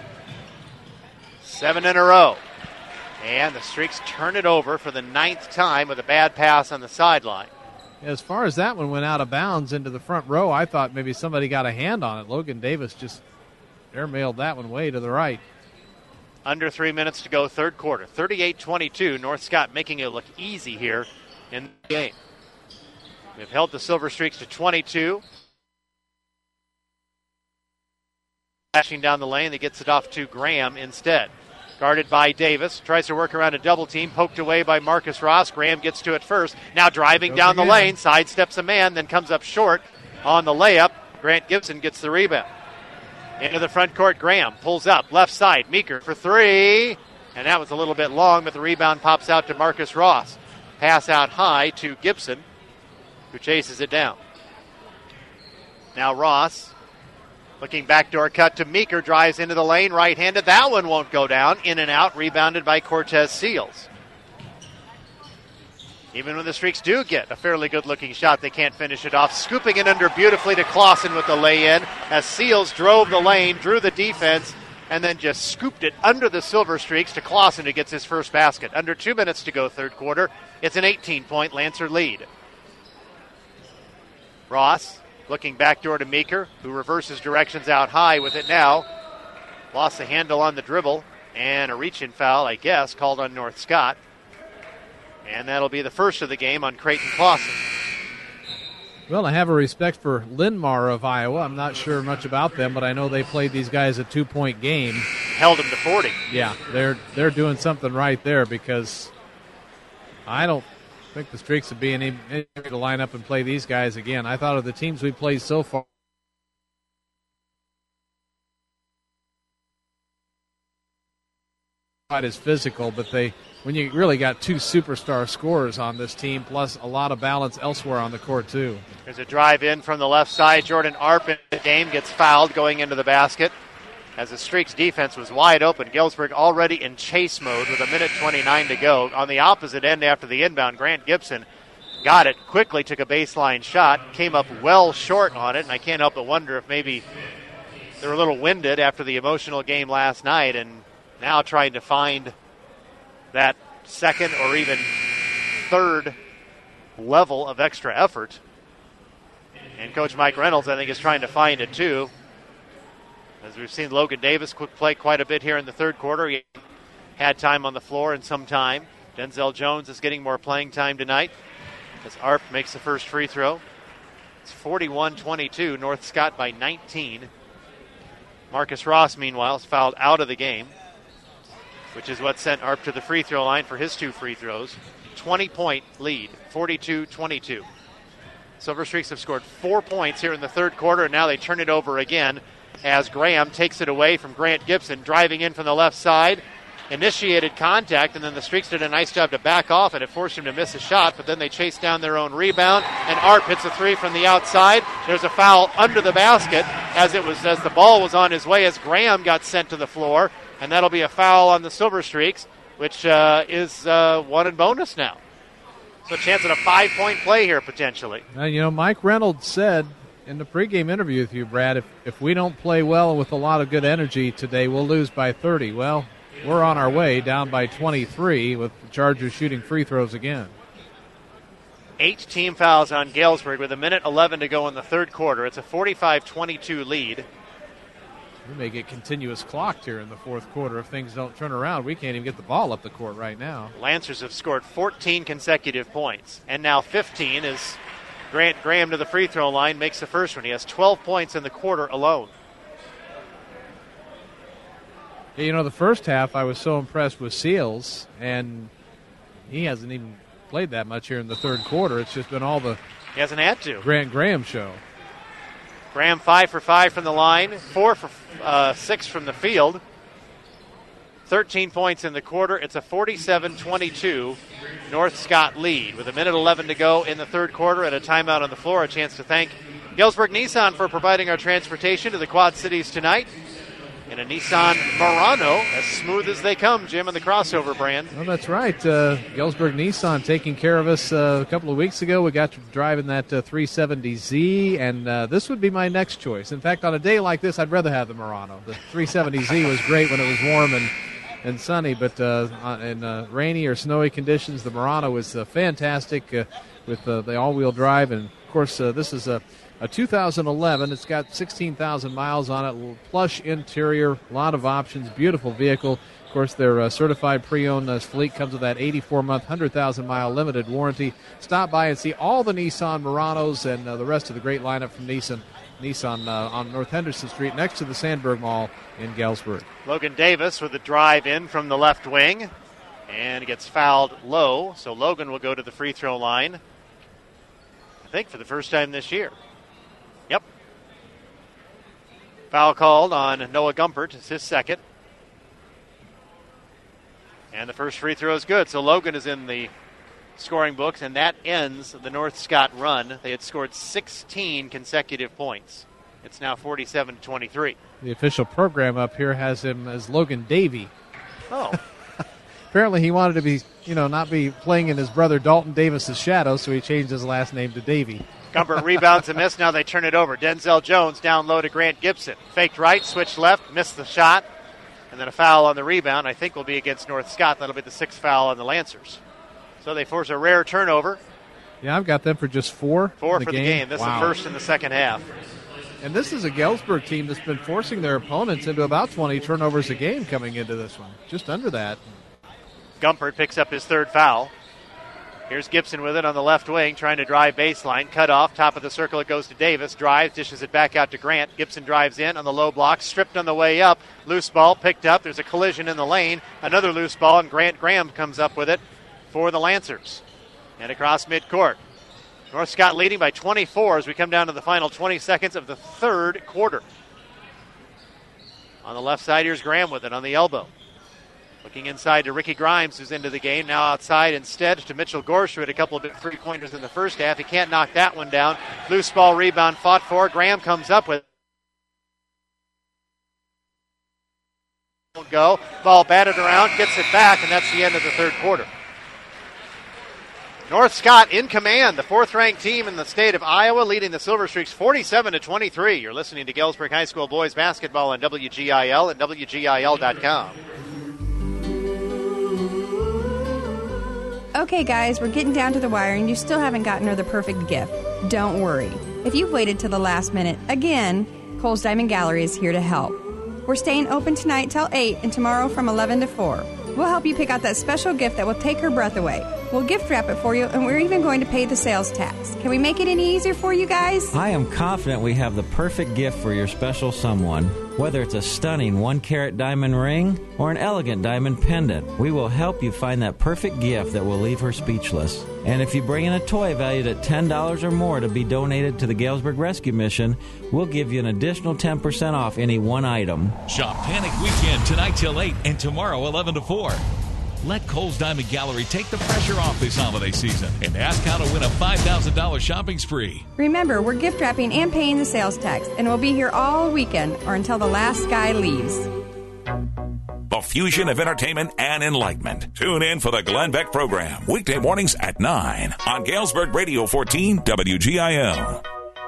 [SPEAKER 2] seven in a row. And the Streaks turn it over for the ninth time with a bad pass on the sideline.
[SPEAKER 19] As far as that one went out of bounds into the front row, I thought maybe somebody got a hand on it. Logan Davis just airmailed that one way to the right.
[SPEAKER 2] Under three minutes to go, third quarter. thirty-eight twenty-two, North Scott making it look easy here in the game. They've held the Silver Streaks to twenty-two. Flashing down the lane, that gets it off to Graham instead. Guarded by Davis. Tries to work around a double team. Poked away by Marcus Ross. Graham gets to it first. Now driving down the lane. Sidesteps a man. Then comes up short on the layup. Grant Gibson gets the rebound. Into the front court. Graham pulls up. Left side. Meeker for three. And that was a little bit long, but the rebound pops out to Marcus Ross. Pass out high to Gibson, who chases it down. Now Ross. Looking backdoor cut to Meeker, drives into the lane, right-handed. That one won't go down. In and out, rebounded by Cortez Seals. Even when the Streaks do get a fairly good-looking shot, they can't finish it off. Scooping it under beautifully to Clausen with the lay-in as Seals drove the lane, drew the defense, and then just scooped it under the Silver Streaks to Clausen, who gets his first basket. Under two minutes to go, third quarter. It's an eighteen-point Lancer lead. Ross looking backdoor to Meeker, who reverses directions out high with it now. Lost the handle on the dribble, and a reach-in foul, I guess, called on North Scott. And that'll be the first of the game on Creighton Clausen.
[SPEAKER 19] Well, I have a respect for Linmar of Iowa. I'm not sure much about them, but I know they played these guys a two-point game.
[SPEAKER 2] Held them to forty.
[SPEAKER 19] Yeah, they're they're doing something right there because I don't think the Streaks would be in to line up and play these guys again. I thought of the teams we played so far. Quite as physical, but they when you really got two superstar scorers on this team, plus a lot of balance elsewhere on the court too.
[SPEAKER 2] There's a drive in from the left side. Jordan Arp in the game gets fouled going into the basket. As the Streaks defense was wide open, Galesburg already in chase mode with a minute twenty-nine to go. On the opposite end after the inbound, Grant Gibson got it, quickly took a baseline shot, came up well short on it, and I can't help but wonder if maybe they were a little winded after the emotional game last night and now trying to find that second or even third level of extra effort. And Coach Mike Reynolds, I think, is trying to find it too. As we've seen Logan Davis quick play quite a bit here in the third quarter. He had time on the floor in some time. Denzel Jones is getting more playing time tonight as Arp makes the first free throw. It's forty-one twenty-two, North Scott by nineteen. Marcus Ross, meanwhile, is fouled out of the game, which is what sent Arp to the free throw line for his two free throws. twenty-point lead, forty-two twenty-two. Silver Streaks have scored four points here in the third quarter, and now they turn it over again as Graham takes it away from Grant Gibson, driving in from the left side. Initiated contact, and then the Streaks did a nice job to back off, and it forced him to miss a shot, but then they chased down their own rebound, and Arp hits a three from the outside. There's a foul under the basket as it was as the ball was on his way as Graham got sent to the floor, and that'll be a foul on the Silver Streaks, which uh, is uh, one in bonus now. So a chance at a five-point play here potentially.
[SPEAKER 19] Uh, you know, Mike Reynolds said in the pregame interview with you, Brad, if, if we don't play well with a lot of good energy today, we'll lose by thirty. Well, we're on our way, down by twenty-three, with the Chargers shooting free throws again.
[SPEAKER 2] Eight team fouls on Galesburg with a minute eleven to go in the third quarter. It's a forty-five twenty-two lead.
[SPEAKER 19] We may get continuous clocked here in the fourth quarter if things don't turn around. We can't even get the ball up the court right now.
[SPEAKER 2] Lancers have scored fourteen consecutive points, and now fifteen as Grant Graham to the free throw line makes the first one. He has twelve points in the quarter alone.
[SPEAKER 19] You know, the first half I was so impressed with Seals, and he hasn't even played that much here in the third quarter. It's just been all the
[SPEAKER 2] he hasn't had to.
[SPEAKER 19] Grant Graham show.
[SPEAKER 2] Graham five for five from the line, four for uh, six from the field. thirteen points in the quarter. It's a forty-seven twenty-two North Scott lead with a minute eleven to go in the third quarter and a timeout on the floor. A chance to thank Galesburg Nissan for providing our transportation to the Quad Cities tonight. In a Nissan Murano, as smooth as they come, Jim, in the crossover brand.
[SPEAKER 19] Well, that's right. Uh, Galesburg Nissan taking care of us uh, a couple of weeks ago. We got to drive in that uh, three seventy Z, and uh, this would be my next choice. In fact, on a day like this, I'd rather have the Murano. The three seventy Z was great when it was warm and, and sunny, but uh, in uh, rainy or snowy conditions, the Murano was uh, fantastic uh, with uh, the all-wheel drive. And, of course, uh, this is a A two thousand eleven. It's got sixteen thousand miles on it. Plush interior, a lot of options. Beautiful vehicle. Of course, their uh, certified pre-owned uh, fleet comes with that eighty-four month, one hundred thousand mile limited warranty. Stop by and see all the Nissan Muranos and uh, the rest of the great lineup from Nissan. Nissan uh, on North Henderson Street next to the Sandberg Mall in Galesburg.
[SPEAKER 2] Logan Davis with a drive in from the left wing and gets fouled low. So Logan will go to the free throw line, I think, for the first time this year. Yep. Foul called on Noah Gumpert. It's his second. And the first free throw is good. So Logan is in the scoring books, and that ends the North Scott run. They had scored sixteen consecutive points. It's now forty-seven to twenty-three.
[SPEAKER 19] The official program up here has him as Logan Davey.
[SPEAKER 2] Oh.
[SPEAKER 19] Apparently he wanted to be, you know, not be playing in his brother Dalton Davis's shadow, so he changed his last name to Davey.
[SPEAKER 2] Gumpert rebounds and miss. Now they turn it over. Denzel Jones down low to Grant Gibson. Faked right, switched left, missed the shot. And then a foul on the rebound, I think, will be against North Scott. That'll be the sixth foul on the Lancers. So they force a rare turnover.
[SPEAKER 19] Yeah, I've got them for just four.
[SPEAKER 2] Four
[SPEAKER 19] the
[SPEAKER 2] for
[SPEAKER 19] game.
[SPEAKER 2] the game. This
[SPEAKER 19] wow.
[SPEAKER 2] is the first in the second half.
[SPEAKER 19] And this is a Galesburg team that's been forcing their opponents into about twenty turnovers a game coming into this one. Just under that.
[SPEAKER 2] Gumpert picks up his third foul. Here's Gibson with it on the left wing, trying to drive baseline. Cut off, top of the circle, it goes to Davis. Drives, dishes it back out to Grant. Gibson drives in on the low block, stripped on the way up. Loose ball, picked up. There's a collision in the lane. Another loose ball, and Grant Graham comes up with it for the Lancers. And across midcourt. North Scott leading by twenty-four as we come down to the final twenty seconds of the third quarter. On the left side, here's Graham with it on the elbow. Looking inside to Ricky Grimes, who's into the game. Now outside instead to Mitchell Gorsh, who had a couple of big three-pointers in the first half. He can't knock that one down. Loose ball rebound fought for. Graham comes up with it. Won't go. Ball batted around, gets it back, and that's the end of the third quarter. North Scott in command, the fourth-ranked team in the state of Iowa, leading the Silver Streaks forty-seven to twenty-three. You're listening to Galesburg High School boys basketball on W G I L and W G I L dot com.
[SPEAKER 7] Okay, guys, we're getting down to the wire, and you still haven't gotten her the perfect gift. Don't worry. If you've waited till the last minute, again, Kohl's Diamond Gallery is here to help. We're staying open tonight till eight and tomorrow from eleven to four. We'll help you pick out that special gift that will take her breath away. We'll gift wrap it for you, and we're even going to pay the sales tax. Can we make it any easier for you guys?
[SPEAKER 22] I am confident we have the perfect gift for your special someone. Whether it's a stunning one-carat diamond ring or an elegant diamond pendant, we will help you find that perfect gift that will leave her speechless. And if you bring in a toy valued at ten dollars or more to be donated to the Galesburg Rescue Mission, we'll give you an additional ten percent off any one item.
[SPEAKER 23] Shop Panic Weekend tonight till eight and tomorrow eleven to four. Let Kohl's Diamond Gallery take the pressure off this holiday season and ask how to win a five thousand dollars shopping spree.
[SPEAKER 7] Remember, we're gift wrapping and paying the sales tax, and we'll be here all weekend or until the last guy leaves.
[SPEAKER 1] The fusion of entertainment and enlightenment. Tune in for the Glenn Beck program, weekday mornings at nine on Galesburg Radio fourteen W G I L.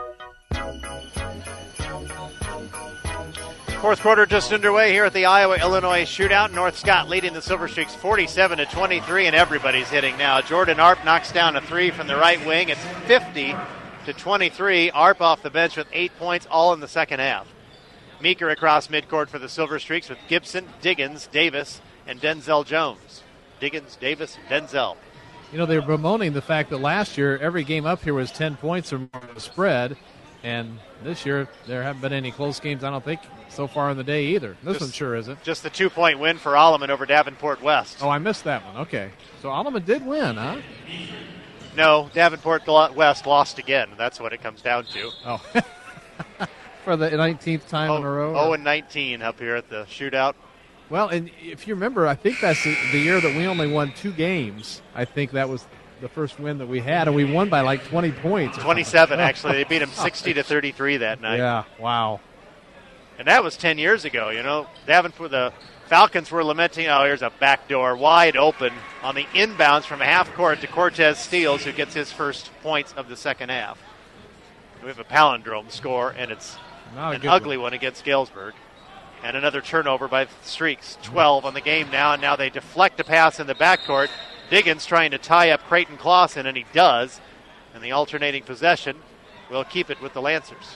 [SPEAKER 2] Fourth quarter just underway here at the Iowa-Illinois shootout. North Scott leading the Silver Streaks forty-seven to twenty-three, and everybody's hitting now. Jordan Arp knocks down a three from the right wing. It's fifty to twenty-three. Arp off the bench with eight points, all in the second half. Meeker across midcourt for the Silver Streaks with Gibson, Diggins, Davis, and Denzel Jones. Diggins, Davis, Denzel.
[SPEAKER 19] You know, they were bemoaning the fact that last year every game up here was ten points or more of a spread, and this year there haven't been any close games, I don't think, so far in the day either. This just, one sure isn't.
[SPEAKER 2] Just the two-point win for Alleman over Davenport West.
[SPEAKER 19] Oh, I missed that one. Okay. So Alleman did win, huh?
[SPEAKER 2] No, Davenport West lost again. That's what it comes down to.
[SPEAKER 19] Oh. For the nineteenth time
[SPEAKER 2] oh,
[SPEAKER 19] in a row?
[SPEAKER 2] oh and nineteen up here at the shootout.
[SPEAKER 19] Well, and if you remember, I think that's the, the year that we only won two games. I think that was the first win that we had, and we won by like twenty points.
[SPEAKER 2] twenty-seven, actually. They beat them sixty to thirty-three that night.
[SPEAKER 19] Yeah, wow.
[SPEAKER 2] And that was ten years ago, you know. Davenport, the Falcons were lamenting, oh, here's a backdoor wide open on the inbounds from half court to Cortez Steele, who gets his first points of the second half. We have a palindrome score, and it's
[SPEAKER 19] Not
[SPEAKER 2] an ugly one. one against Galesburg. And another turnover by the Streaks. twelve on the game now, and now they deflect a pass in the backcourt. Diggins trying to tie up Creighton Clausen, and he does. And the alternating possession will keep it with the Lancers.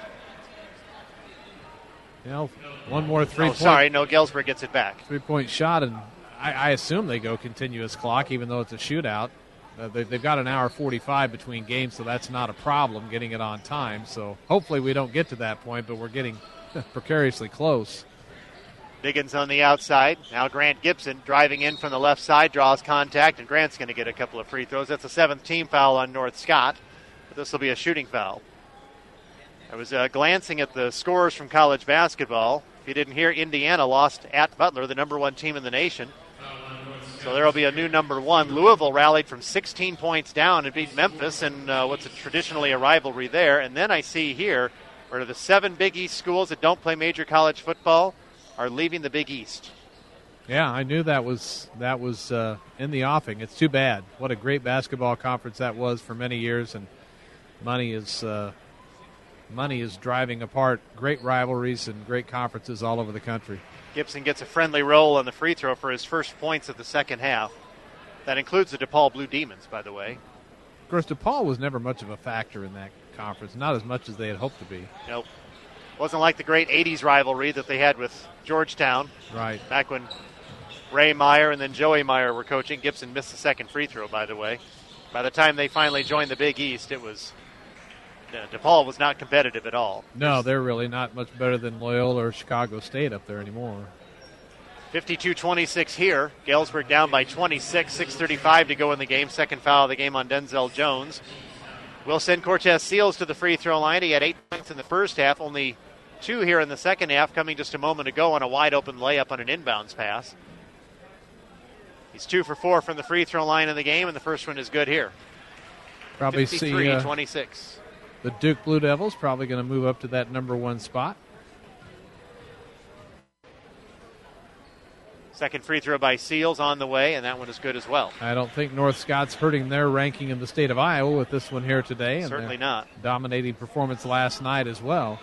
[SPEAKER 19] You know, one more three-point.
[SPEAKER 2] Oh, sorry, no, Galesburg gets it back.
[SPEAKER 19] Three-point shot, and I, I assume they go continuous clock, even though it's a shootout. Uh, they've, they've got an hour forty-five between games, so that's not a problem getting it on time. So hopefully we don't get to that point, but we're getting precariously close.
[SPEAKER 2] Diggins on the outside. Now Grant Gibson driving in from the left side, draws contact, and Grant's going to get a couple of free throws. That's a seventh team foul on North Scott, but this will be a shooting foul. I was uh, glancing at the scores from college basketball. If you didn't hear, Indiana lost at Butler, the number one team in the nation. So there will be a new number one. Louisville rallied from sixteen points down and beat Memphis in uh, what's a traditionally a rivalry there. And then I see here where the seven Big East schools that don't play major college football are leaving the Big East.
[SPEAKER 19] Yeah, I knew that was that was uh, in the offing. It's too bad. What a great basketball conference that was for many years, and money is uh, money is driving apart great rivalries and great conferences all over the country.
[SPEAKER 2] Gibson gets a friendly roll on the free throw for his first points of the second half. That includes the DePaul Blue Demons, by the way.
[SPEAKER 19] Of course, DePaul was never much of a factor in that conference, not as much as they had hoped to be.
[SPEAKER 2] Nope. Wasn't like the great eighties rivalry that they had with Georgetown.
[SPEAKER 19] Right.
[SPEAKER 2] Back when Ray Meyer and then Joey Meyer were coaching. Gibson missed the second free throw, by the way. By the time they finally joined the Big East, it was uh, DePaul was not competitive at all.
[SPEAKER 19] No, they're really not much better than Loyola or Chicago State up there anymore.
[SPEAKER 2] fifty-two twenty-six here. Galesburg down by twenty-six, six thirty-five to go in the game. Second foul of the game on Denzel Jones. We'll send Cortez Seals to the free throw line. He had eight points in the first half, only two here in the second half, coming just a moment ago on a wide open layup on an inbounds pass. He's two for four from the free throw line in the game, and the first one is good here.
[SPEAKER 19] Probably see uh,
[SPEAKER 2] twenty-six.
[SPEAKER 19] The Duke Blue Devils probably going to move up to that number one spot.
[SPEAKER 2] Second free throw by Seals on the way, and that one is good as well.
[SPEAKER 19] I don't think North Scott's hurting their ranking in the state of Iowa with this one here today. And
[SPEAKER 2] certainly not.
[SPEAKER 19] Dominating performance last night as well.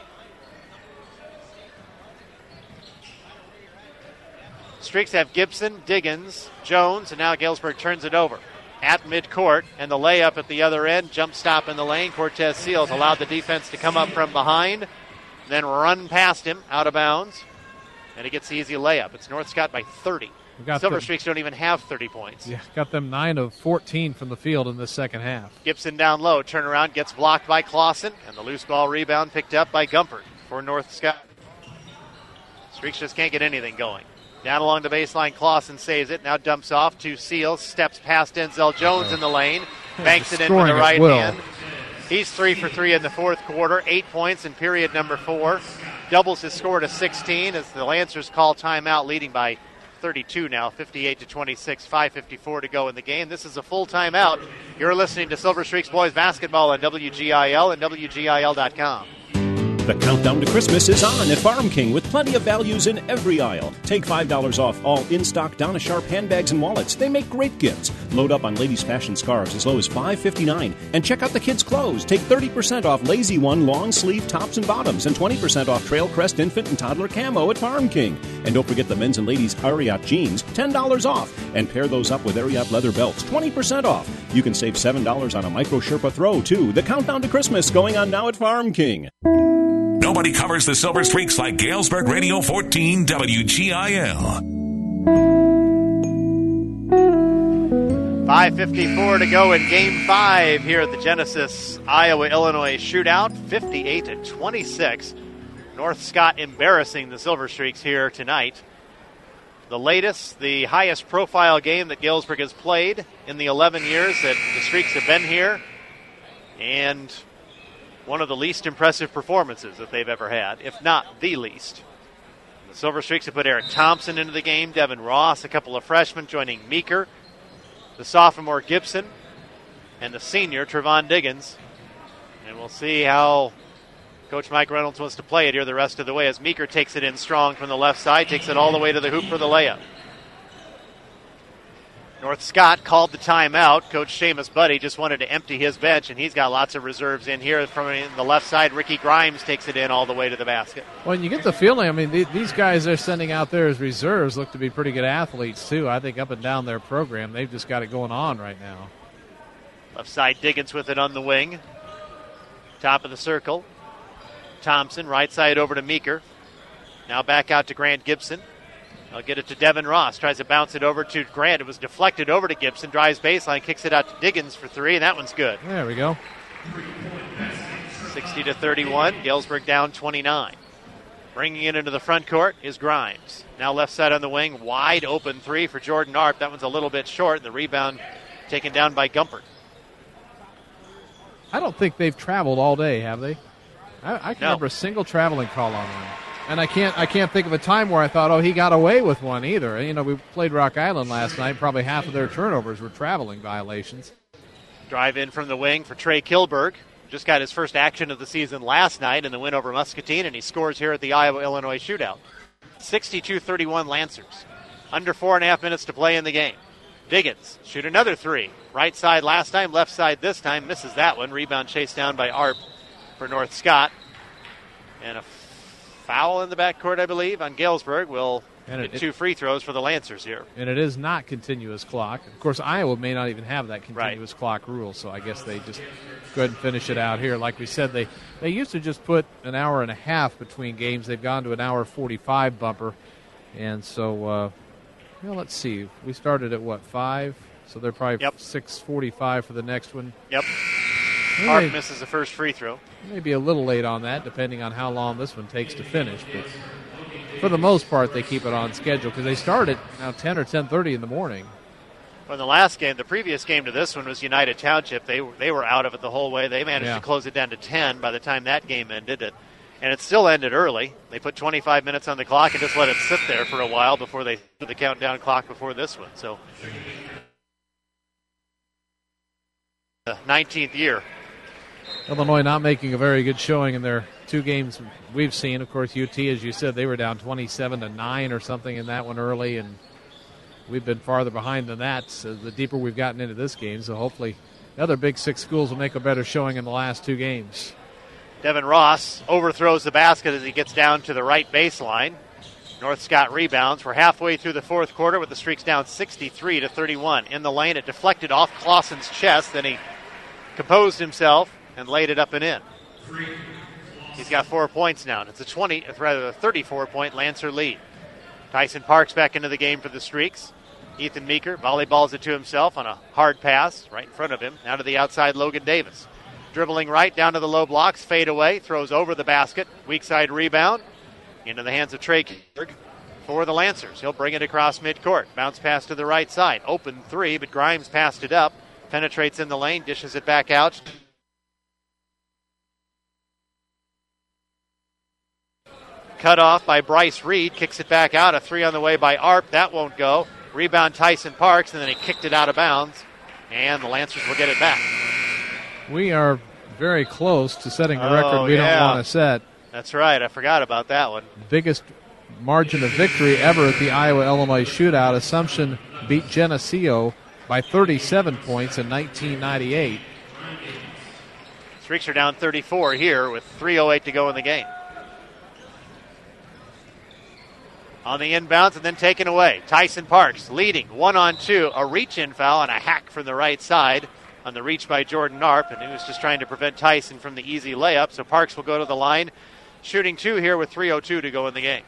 [SPEAKER 2] Streaks have Gibson, Diggins, Jones, and now Galesburg turns it over at midcourt, and the layup at the other end, jump stop in the lane. Cortez Seals allowed the defense to come up from behind, then run past him out of bounds, and he gets the easy layup. It's North Scott by thirty. Silver them, Streaks don't even have thirty points.
[SPEAKER 19] Yeah, got them nine of fourteen from the field in the second half.
[SPEAKER 2] Gibson down low, turnaround, gets blocked by Clausen, and the loose ball rebound picked up by Gumpert for North Scott. Streaks just can't get anything going. Down along the baseline, Clausen saves it. Now dumps off to Seals. Steps past Denzel Jones in the lane. Banks it in with the right hand. He's three for three in the fourth quarter. Eight points in period number four. Doubles his score to sixteen as the Lancers call timeout, leading by thirty-two now, fifty-eight to twenty-six, five fifty-four to go in the game. This is a full timeout. You're listening to Silver Streaks Boys Basketball on W G I L and W G I L dot com.
[SPEAKER 3] The countdown to Christmas is on at Farm King with plenty of values in every aisle. Take five dollars off all in-stock Donna Sharp handbags and wallets. They make great gifts. Load up on ladies' fashion scarves as low as five fifty-nine. And check out the kids' clothes. Take thirty percent off Lazy One long sleeve tops and bottoms and twenty percent off Trail Crest infant and toddler camo at Farm King. And don't forget the men's and ladies' Ariat jeans, ten dollars off. And pair those up with Ariat leather belts, twenty percent off. You can save seven dollars on a Micro Sherpa throw, too. The countdown to Christmas going on now at Farm King.
[SPEAKER 1] Nobody covers the Silver Streaks like Galesburg Radio fourteen W G I L.
[SPEAKER 2] five fifty-four to go in Game five here at the Genesis Iowa-Illinois shootout. fifty-eight to twenty-six. North Scott embarrassing the Silver Streaks here tonight. The latest, the highest profile game that Galesburg has played in the eleven years that the Streaks have been here. And one of the least impressive performances that they've ever had, if not the least. The Silver Streaks have put Eric Thompson into the game, Devin Ross, a couple of freshmen joining Meeker, the sophomore Gibson, and the senior Trevon Diggins. And we'll see how Coach Mike Reynolds wants to play it here the rest of the way as Meeker takes it in strong from the left side, takes it all the way to the hoop for the layup. North Scott called the timeout. Coach Seamus Buddy just wanted to empty his bench, and he's got lots of reserves in here. From the left side, Ricky Grimes takes it in all the way to the basket.
[SPEAKER 19] Well, you get the feeling, I mean, these guys they're sending out there as reserves look to be pretty good athletes, too. I think up and down their program, they've just got it going on right now.
[SPEAKER 2] Left side, Diggins with it on the wing. Top of the circle. Thompson, right side over to Meeker. Now back out to Grant Gibson. I'll get it to Devin Ross. Tries to bounce it over to Grant. It was deflected over to Gibson. Drives baseline, kicks it out to Diggins for three, and that one's good.
[SPEAKER 19] There we go.
[SPEAKER 2] sixty to thirty-one. Galesburg down twenty-nine. Bringing it into the front court is Grimes. Now left side on the wing. Wide open three for Jordan Arp. That one's a little bit short. The rebound taken down by Gumpert.
[SPEAKER 19] I don't think they've traveled all day, have they? I, I can
[SPEAKER 2] no.
[SPEAKER 19] remember a single traveling call on them. And I can't I can't think of a time where I thought, oh, he got away with one either. You know, we played Rock Island last night. Probably half of their turnovers were traveling violations.
[SPEAKER 2] Drive in from the wing for Trey Kilberg. Just got his first action of the season last night in the win over Muscatine, and he scores here at the Iowa-Illinois shootout. sixty-two thirty-one Lancers. Under four and a half minutes to play in the game. Diggins shoot another three. Right side last time, left side this time. Misses that one. Rebound chased down by Arp for North Scott. And a foul in the backcourt, I believe, on Galesburg. Will
[SPEAKER 19] and
[SPEAKER 2] get
[SPEAKER 19] it,
[SPEAKER 2] two free throws for the Lancers here.
[SPEAKER 19] And it is not continuous clock. Of course, Iowa may not even have that continuous
[SPEAKER 2] right.
[SPEAKER 19] clock rule, so I guess they just go ahead and finish it out here. Like we said, they, they used to just put an hour and a half between games. They've gone to an hour forty-five bumper. And so, uh, well, let's see. We started at, what, five? So they're probably
[SPEAKER 2] yep.
[SPEAKER 19] six forty-five for the next one.
[SPEAKER 2] Yep.
[SPEAKER 19] Well,
[SPEAKER 2] Arp misses the first free throw.
[SPEAKER 19] Maybe a little late on that, depending on how long this one takes to finish. But for the most part, they keep it on schedule because they start at now ten or ten thirty in the morning.
[SPEAKER 2] Well, the last game, the previous game to this one was United Township. They they were out of it the whole way. They managed
[SPEAKER 19] Yeah.
[SPEAKER 2] to close it down to ten by the time that game ended. It, and it still ended early. They put twenty-five minutes on the clock and just let it sit there for a while before they put the countdown clock before this one. So, the nineteenth year.
[SPEAKER 19] Illinois not making a very good showing in their two games we've seen. Of course, U T, as you said, they were down twenty-seven to nine or something in that one early, and we've been farther behind than that so the deeper we've gotten into this game. So hopefully the other Big Six schools will make a better showing in the last two games.
[SPEAKER 2] Devin Ross overthrows the basket as he gets down to the right baseline. North Scott rebounds. We're halfway through the fourth quarter with the Streaks down sixty-three to thirty-one. In the lane, it deflected off Clausen's chest. Then he composed himself and laid it up and in. He's got four points now, and it's a twenty, rather a thirty-four point Lancer lead. Tyson Parks back into the game for the Streaks. Ethan Meeker volleyballs it to himself on a hard pass right in front of him. Now to the outside, Logan Davis. Dribbling right down to the low blocks, fade away, throws over the basket. Weak side rebound into the hands of Trey Kingsburg for the Lancers. He'll bring it across midcourt. Bounce pass to the right side. Open three, but Grimes passed it up. Penetrates in the lane, dishes it back out. Cut off by Bryce Reed, kicks it back out. A three on the way by Arp. That won't go. Rebound Tyson Parks, and then he kicked it out of bounds. And the Lancers will get it back.
[SPEAKER 19] We are very close to setting a
[SPEAKER 2] Oh,
[SPEAKER 19] record we
[SPEAKER 2] yeah.
[SPEAKER 19] don't want to set.
[SPEAKER 2] That's right. I forgot about that one.
[SPEAKER 19] Biggest margin of victory ever at the Iowa-Illinois shootout. Assumption beat Geneseo by thirty-seven points in nineteen ninety-eight.
[SPEAKER 2] Streaks are down thirty-four here with three oh eight to go in the game. On the inbounds and then taken away. Tyson Parks leading one on two. A reach-in foul and a hack from the right side on the reach by Jordan Arp, and he was just trying to prevent Tyson from the easy layup. So Parks will go to the line, shooting two here with three oh two to go in the game.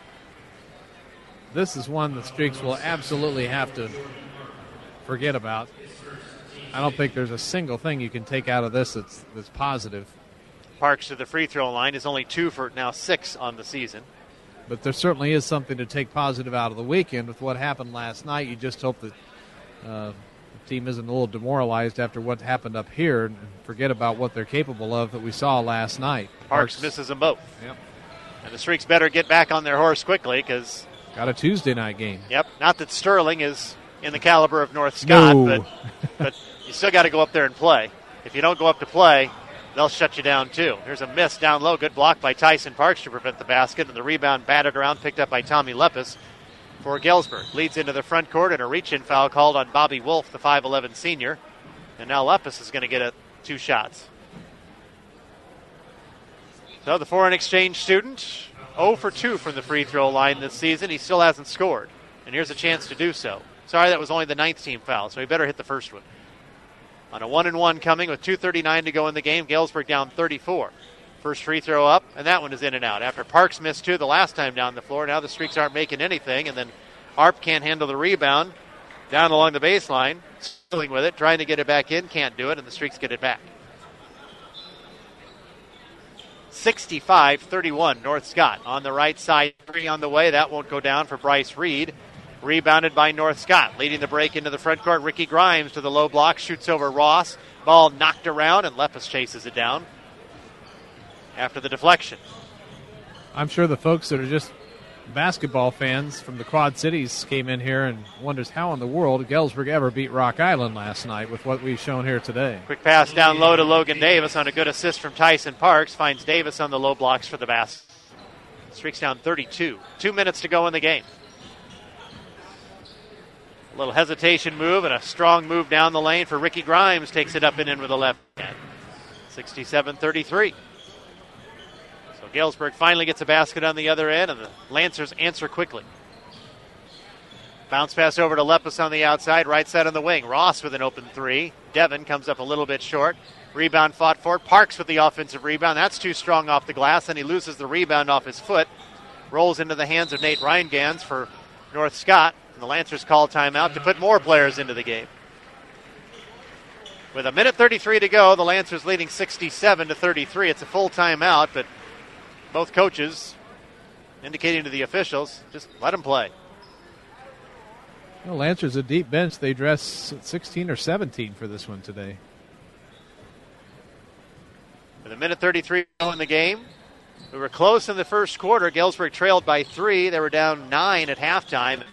[SPEAKER 19] This is one the Streaks will absolutely have to forget about. I don't think there's a single thing you can take out of this that's, that's positive.
[SPEAKER 2] Parks to the free throw line is only two for now six on the season.
[SPEAKER 19] But there certainly is something to take positive out of the weekend with what happened last night. You just hope that uh, the team isn't a little demoralized after what happened up here and forget about what they're capable of that we saw last night.
[SPEAKER 2] Parks, Parks misses them both.
[SPEAKER 19] Yep.
[SPEAKER 2] And the Streaks better get back on their horse quickly because...
[SPEAKER 19] Got a Tuesday night game.
[SPEAKER 2] Yep. Not that Sterling is in the caliber of North Scott,
[SPEAKER 19] no.
[SPEAKER 2] but, but you still got to go up there and play. If you don't go up to play, they'll shut you down too. There's a miss down low. Good block by Tyson Parks to prevent the basket, and the rebound batted around, picked up by Tommy Lepis for Galesburg. Leads into the front court, and a reach-in foul called on Bobby Wolf, the five eleven senior. And now Lepis is going to get a, two shots. So the foreign exchange student, oh for two from the free throw line this season. He still hasn't scored, and here's a chance to do so. Sorry, that was only the ninth team foul, so he better hit the first one. On a one and one coming with two thirty-nine to go in the game, Galesburg down thirty-four. First free throw up, and that one is in and out. After Parks missed two the last time down the floor, now the Streaks aren't making anything, and then Arp can't handle the rebound down along the baseline, struggling with it, trying to get it back in, can't do it, and the Streaks get it back. sixty-five thirty-one, North Scott on the right side, three on the way. That won't go down for Bryce Reed. Rebounded by North Scott. Leading the break into the front court, Ricky Grimes to the low block, shoots over Ross. Ball knocked around, and Lepis chases it down after the deflection.
[SPEAKER 19] I'm sure the folks that are just basketball fans from the Quad Cities came in here and wonders how in the world Galesburg ever beat Rock Island last night with what we've shown here today.
[SPEAKER 2] Quick pass down low to Logan Davis on a good assist from Tyson Parks. Finds Davis on the low blocks for the basket. Streaks down thirty-two. Two minutes to go in the game. A little hesitation move and a strong move down the lane for Ricky Grimes. Takes it up and in with a left hand. sixty-seven thirty-three. So Galesburg finally gets a basket on the other end, and the Lancers answer quickly. Bounce pass over to Lepis on the outside, right side on the wing. Ross with an open three. Devin comes up a little bit short. Rebound fought for. Parks with the offensive rebound. That's too strong off the glass, and he loses the rebound off his foot. Rolls into the hands of Nate Reingans for North Scott. The Lancers call timeout to put more players into the game. With a minute thirty-three to go, the Lancers leading sixty-seven to thirty-three. It's a full timeout, but both coaches indicating to the officials, just let them play.
[SPEAKER 19] Well, Lancers a deep bench. They dress sixteen or seventeen for this one today.
[SPEAKER 2] With a minute thirty-three to go in the game. We were close in the first quarter. Galesburg trailed by three. They were down nine at halftime.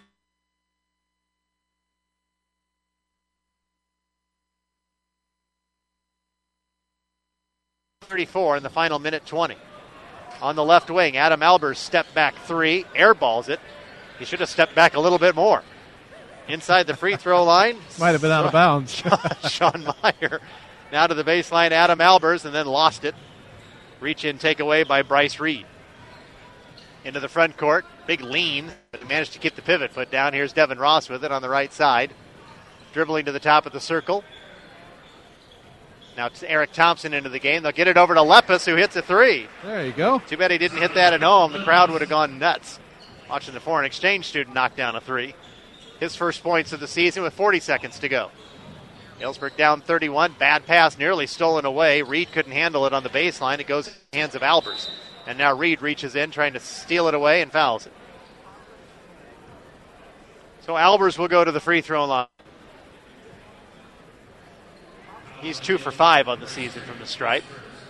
[SPEAKER 2] thirty-four in the final minute twenty. On the left wing, Adam Albers step back three, airballs it. He should have stepped back a little bit more. Inside the free throw line.
[SPEAKER 19] Might have been out of bounds.
[SPEAKER 2] Sean Meyer now to the baseline, Adam Albers, and then lost it. Reach in, take away by Bryce Reed. Into the front court, big lean, but managed to keep the pivot foot down. Here's Devin Ross with it on the right side. Dribbling to the top of the circle. Now it's Eric Thompson into the game. They'll get it over to Lepus, who hits a three.
[SPEAKER 19] There you go.
[SPEAKER 2] Too bad he didn't hit that at home. The crowd would have gone nuts watching the foreign exchange student knock down a three. His first points of the season with forty seconds to go. Galesburg down thirty-one. Bad pass nearly stolen away. Reed couldn't handle it on the baseline. It goes in the hands of Albers. And now Reed reaches in trying to steal it away and fouls it. So Albers will go to the free throw line. He's two for five on the season from the stripe.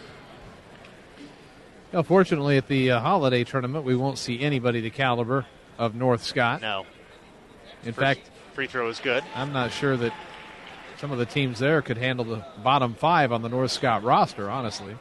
[SPEAKER 19] Well, fortunately, at the uh, holiday tournament, we won't see anybody the caliber of North Scott.
[SPEAKER 2] No.
[SPEAKER 19] In
[SPEAKER 2] First
[SPEAKER 19] fact,
[SPEAKER 2] free throw is good.
[SPEAKER 19] I'm not sure that some of the teams there could handle the bottom five on the North Scott roster, honestly.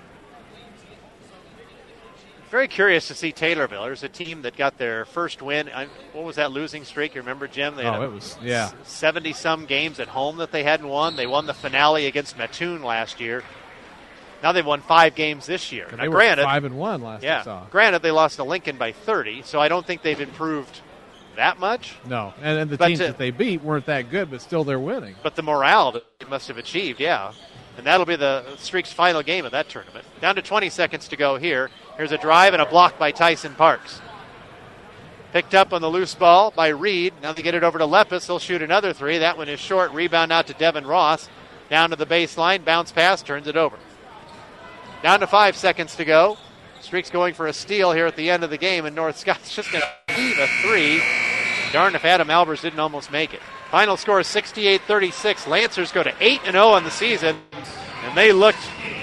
[SPEAKER 2] Very curious to see Taylorville. There's a team that got their first win. I, what was that losing streak? You remember, Jim? They had
[SPEAKER 19] oh, it was, yeah.
[SPEAKER 2] seventy-some games at home that they hadn't won. They won the finale against Mattoon last year. Now they've won five games this year.
[SPEAKER 19] And
[SPEAKER 2] now,
[SPEAKER 19] they
[SPEAKER 2] granted,
[SPEAKER 19] were five and one last
[SPEAKER 2] yeah,
[SPEAKER 19] I saw.
[SPEAKER 2] Granted, they lost to Lincoln by thirty, so I don't think they've improved that much.
[SPEAKER 19] No, and, and the
[SPEAKER 2] but
[SPEAKER 19] teams
[SPEAKER 2] to,
[SPEAKER 19] that they beat weren't that good, but still they're winning.
[SPEAKER 2] But the morale that they must have achieved, yeah. And that'll be the Streak's final game of that tournament. Down to twenty seconds to go here. Here's a drive and a block by Tyson Parks. Picked up on the loose ball by Reed. Now they get it over to Lepus. He'll shoot another three. That one is short. Rebound out to Devin Ross. Down to the baseline. Bounce pass. Turns it over. Down to five seconds to go. Streak's going for a steal here at the end of the game, and North Scott's just going to leave a three. Darn if Adam Albers didn't almost make it. Final score is sixty-eight thirty-six. Lancers go to eight and oh on the season, and they looked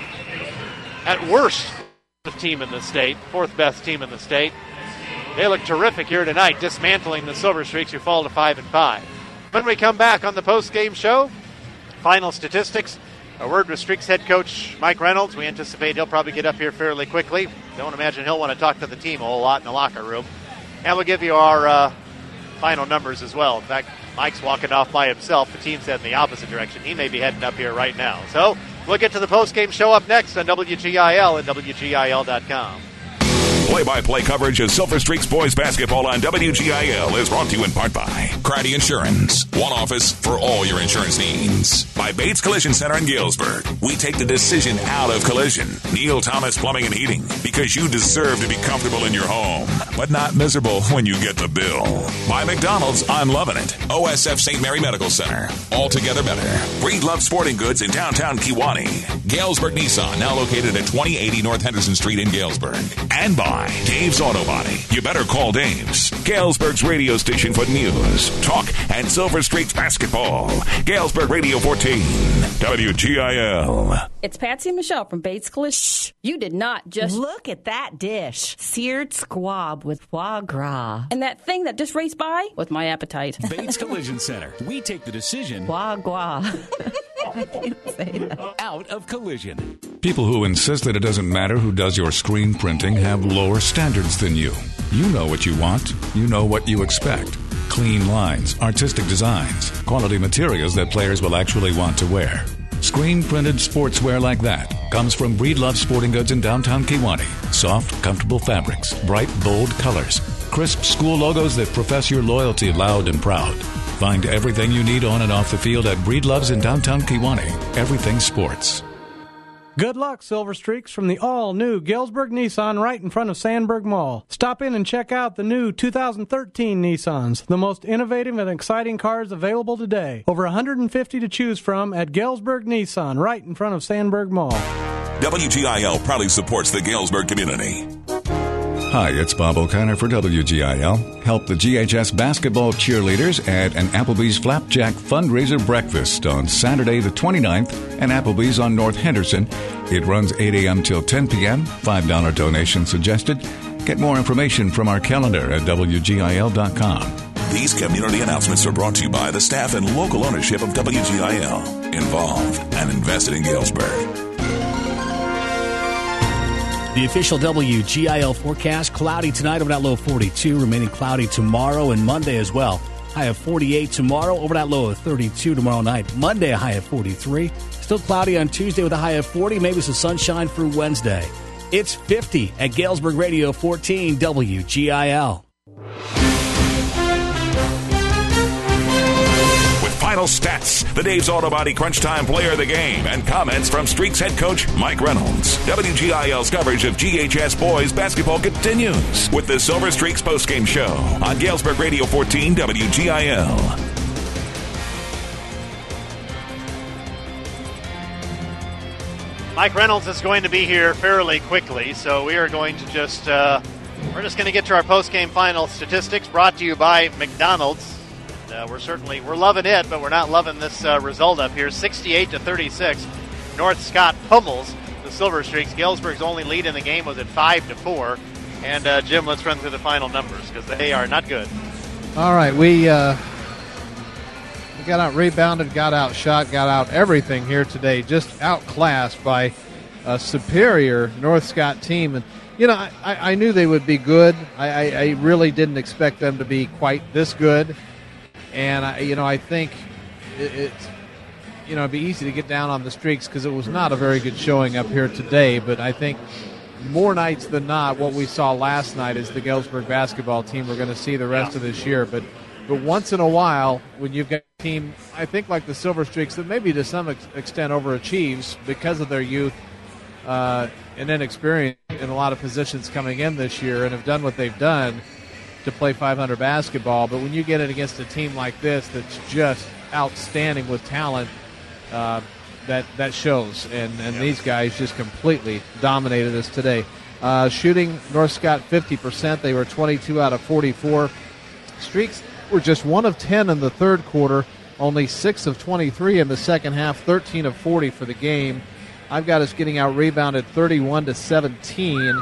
[SPEAKER 2] at worst the team in the state, fourth best team in the state. They look terrific here tonight, dismantling the Silver Streaks, who fall to five and five. When we come back on the post-game show, final statistics. A word with Streaks head coach Mike Reynolds. We anticipate he'll probably get up here fairly quickly. Don't imagine he'll want to talk to the team a whole lot in the locker room. And we'll give you our uh, final numbers as well. In fact, Mike's walking off by himself. The team's heading the opposite direction. He may be heading up here right now. So we'll get to the post-game show up next on W G I L and W G I L dot com.
[SPEAKER 1] Play-by-play coverage of Silver Streaks boys basketball on W G I L is brought to you in part by Craddy Insurance. One office for all your insurance needs. By Bates Collision Center in Galesburg. We take the decision out of collision. Neil Thomas Plumbing and Heating. Because you deserve to be comfortable in your home, but not miserable when you get the bill. By McDonald's, I'm loving it. O S F Saint Mary Medical Center. Altogether better. Breedlove Sporting Goods in downtown Kewanee. Galesburg Nissan, now located at twenty eighty North Henderson Street in Galesburg. And by Dave's Auto Body. You better call Dave's. Galesburg's radio station for news, talk, and Silver Streaks basketball. Galesburg Radio fourteen, W G I L.
[SPEAKER 12] It's Patsy and Michelle from Bates Collision. You did not just...
[SPEAKER 13] Look at that dish. Seared squab with foie gras.
[SPEAKER 12] And that thing that just raced by with my appetite.
[SPEAKER 3] Bates Collision Center. We take the decision...
[SPEAKER 13] Foie gras. I can't say that.
[SPEAKER 3] Out of collision.
[SPEAKER 9] People who insist that it doesn't matter who does your screen printing have lower standards than you. You know what you want. You know what you expect. Clean lines, artistic designs, quality materials that players will actually want to wear. Screen-printed sportswear like that comes from Breedlove Sporting Goods in downtown Kewanee. Soft, comfortable fabrics, bright, bold colors, crisp school logos that profess your loyalty loud and proud. Find everything you need on and off the field at Breedlove's in downtown Kewanee. Everything sports.
[SPEAKER 16] Good luck, Silver Streaks, from the all-new Galesburg Nissan right in front of Sandburg Mall. Stop in and check out the new two thousand thirteen Nissans, the most innovative and exciting cars available today. Over one hundred fifty to choose from at Galesburg Nissan right in front of Sandburg Mall.
[SPEAKER 1] W G I L proudly supports the Galesburg community.
[SPEAKER 9] Hi, it's Bob O'Connor for W G I L. Help the G H S basketball cheerleaders at an Applebee's Flapjack fundraiser breakfast on Saturday the twenty-ninth and Applebee's on North Henderson. It runs eight a.m. till ten p.m. five dollars donation suggested. Get more information from our calendar at W G I L dot com.
[SPEAKER 1] These community announcements are brought to you by the staff and local ownership of W G I L. Involved and invested in Galesburg.
[SPEAKER 5] The official W G I L forecast, cloudy tonight, overnight low of forty-two, remaining cloudy tomorrow and Monday as well. High of forty-eight tomorrow, overnight low of thirty-two tomorrow night. Monday, a high of forty-three. Still cloudy on Tuesday with a high of forty, maybe some sunshine for Wednesday. It's fifty at Galesburg Radio fourteen W G I L.
[SPEAKER 1] Final stats, the Dave's Auto Body Crunch Time Player of the Game, and comments from Streaks head coach Mike Reynolds. W G I L's coverage of G H S boys basketball continues with the Silver Streaks postgame show on Galesburg Radio fourteen W G I L.
[SPEAKER 2] Mike Reynolds is going to be here fairly quickly, so we are going to just uh, we're just going to get to our postgame final statistics, brought to you by McDonald's. Uh, we're certainly we're loving it, but we're not loving this uh, result up here. sixty-eight to thirty-six. North Scott pummels the Silver Streaks. Galesburg's only lead in the game was at five to four. And uh, Jim, let's run through the final numbers because they are not good.
[SPEAKER 19] All right, we uh, we got out rebounded, got out shot, got out everything here today. Just outclassed by a superior North Scott team. And you know, I, I knew they would be good. I, I, I really didn't expect them to be quite this good. And, I, you know, I think it, it's, you know, it'd be easy to get down on the Streaks because it was not a very good showing up here today. But I think more nights than not, what we saw last night is the Galesburg basketball team we're going to see the rest yeah. of this year. But but once in a while, when you've got a team, I think like the Silver Streaks, that maybe to some ex- extent overachieves because of their youth uh, and inexperience in a lot of positions coming in this year and have done what they've done to play five hundred basketball. But when you get it against a team like this that's just outstanding with talent, uh, that that shows. And, and yep. these guys just completely dominated us today. Uh, shooting, North Scott fifty percent. They were twenty-two out of forty-four. Streaks were just one of ten in the third quarter, only six of twenty-three in the second half, thirteen of forty for the game. I've got us getting out rebounded thirty-one to seventeen.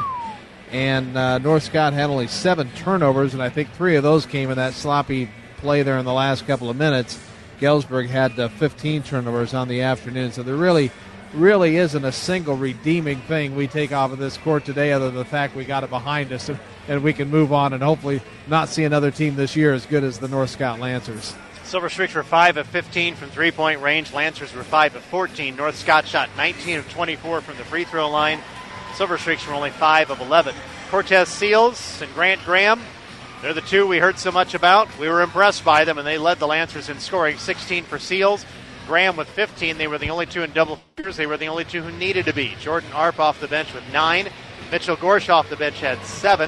[SPEAKER 19] And uh, North Scott had only seven turnovers, and I think three of those came in that sloppy play there in the last couple of minutes. Galesburg had uh, fifteen turnovers on the afternoon, so there really, really isn't a single redeeming thing we take off of this court today other than the fact we got it behind us, and, and we can move on and hopefully not see another team this year as good as the North Scott Lancers.
[SPEAKER 2] Silver Streaks were five of fifteen from three-point range. Lancers were five of fourteen. North Scott shot nineteen of twenty-four from the free throw line. Silver Streaks were only five of eleven. Cortez Seals and Grant Graham, they're the two we heard so much about. We were impressed by them, and they led the Lancers in scoring. sixteen for Seals. Graham with fifteen. They were the only two in double figures. They were the only two who needed to be. Jordan Arp off the bench with nine. Mitchell Gorsh off the bench had seven.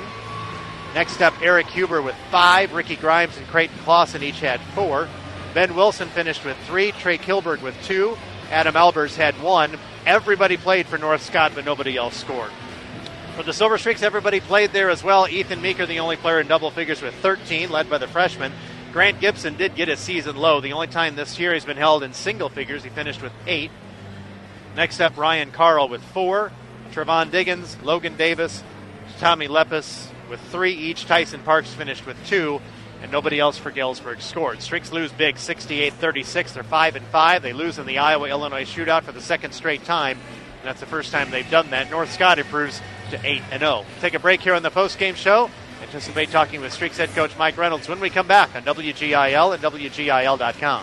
[SPEAKER 2] Next up, Eric Huber with five. Ricky Grimes and Creighton Clausen each had four. Ben Wilson finished with three. Trey Kilberg with two. Adam Albers had one. Everybody played for North Scott, but nobody else scored. For the Silver Streaks, everybody played there as well. Ethan Meeker, the only player in double figures with thirteen, led by the freshman. Grant Gibson did get his season low. The only time this year he's been held in single figures. He finished with eight. Next up, Ryan Carl with four. Trevon Diggins, Logan Davis, Tommy Lepis with three each. Tyson Parks finished with two. And nobody else for Galesburg scored. Streaks lose big, sixty-eight thirty-six. They're five and five. They lose in the Iowa-Illinois shootout for the second straight time. And that's the first time they've done that. North Scott improves to eight and oh. Take a break here on the postgame show. Anticipate talking with Streaks head coach Mike Reynolds when we come back on W G I L and W G I L dot com.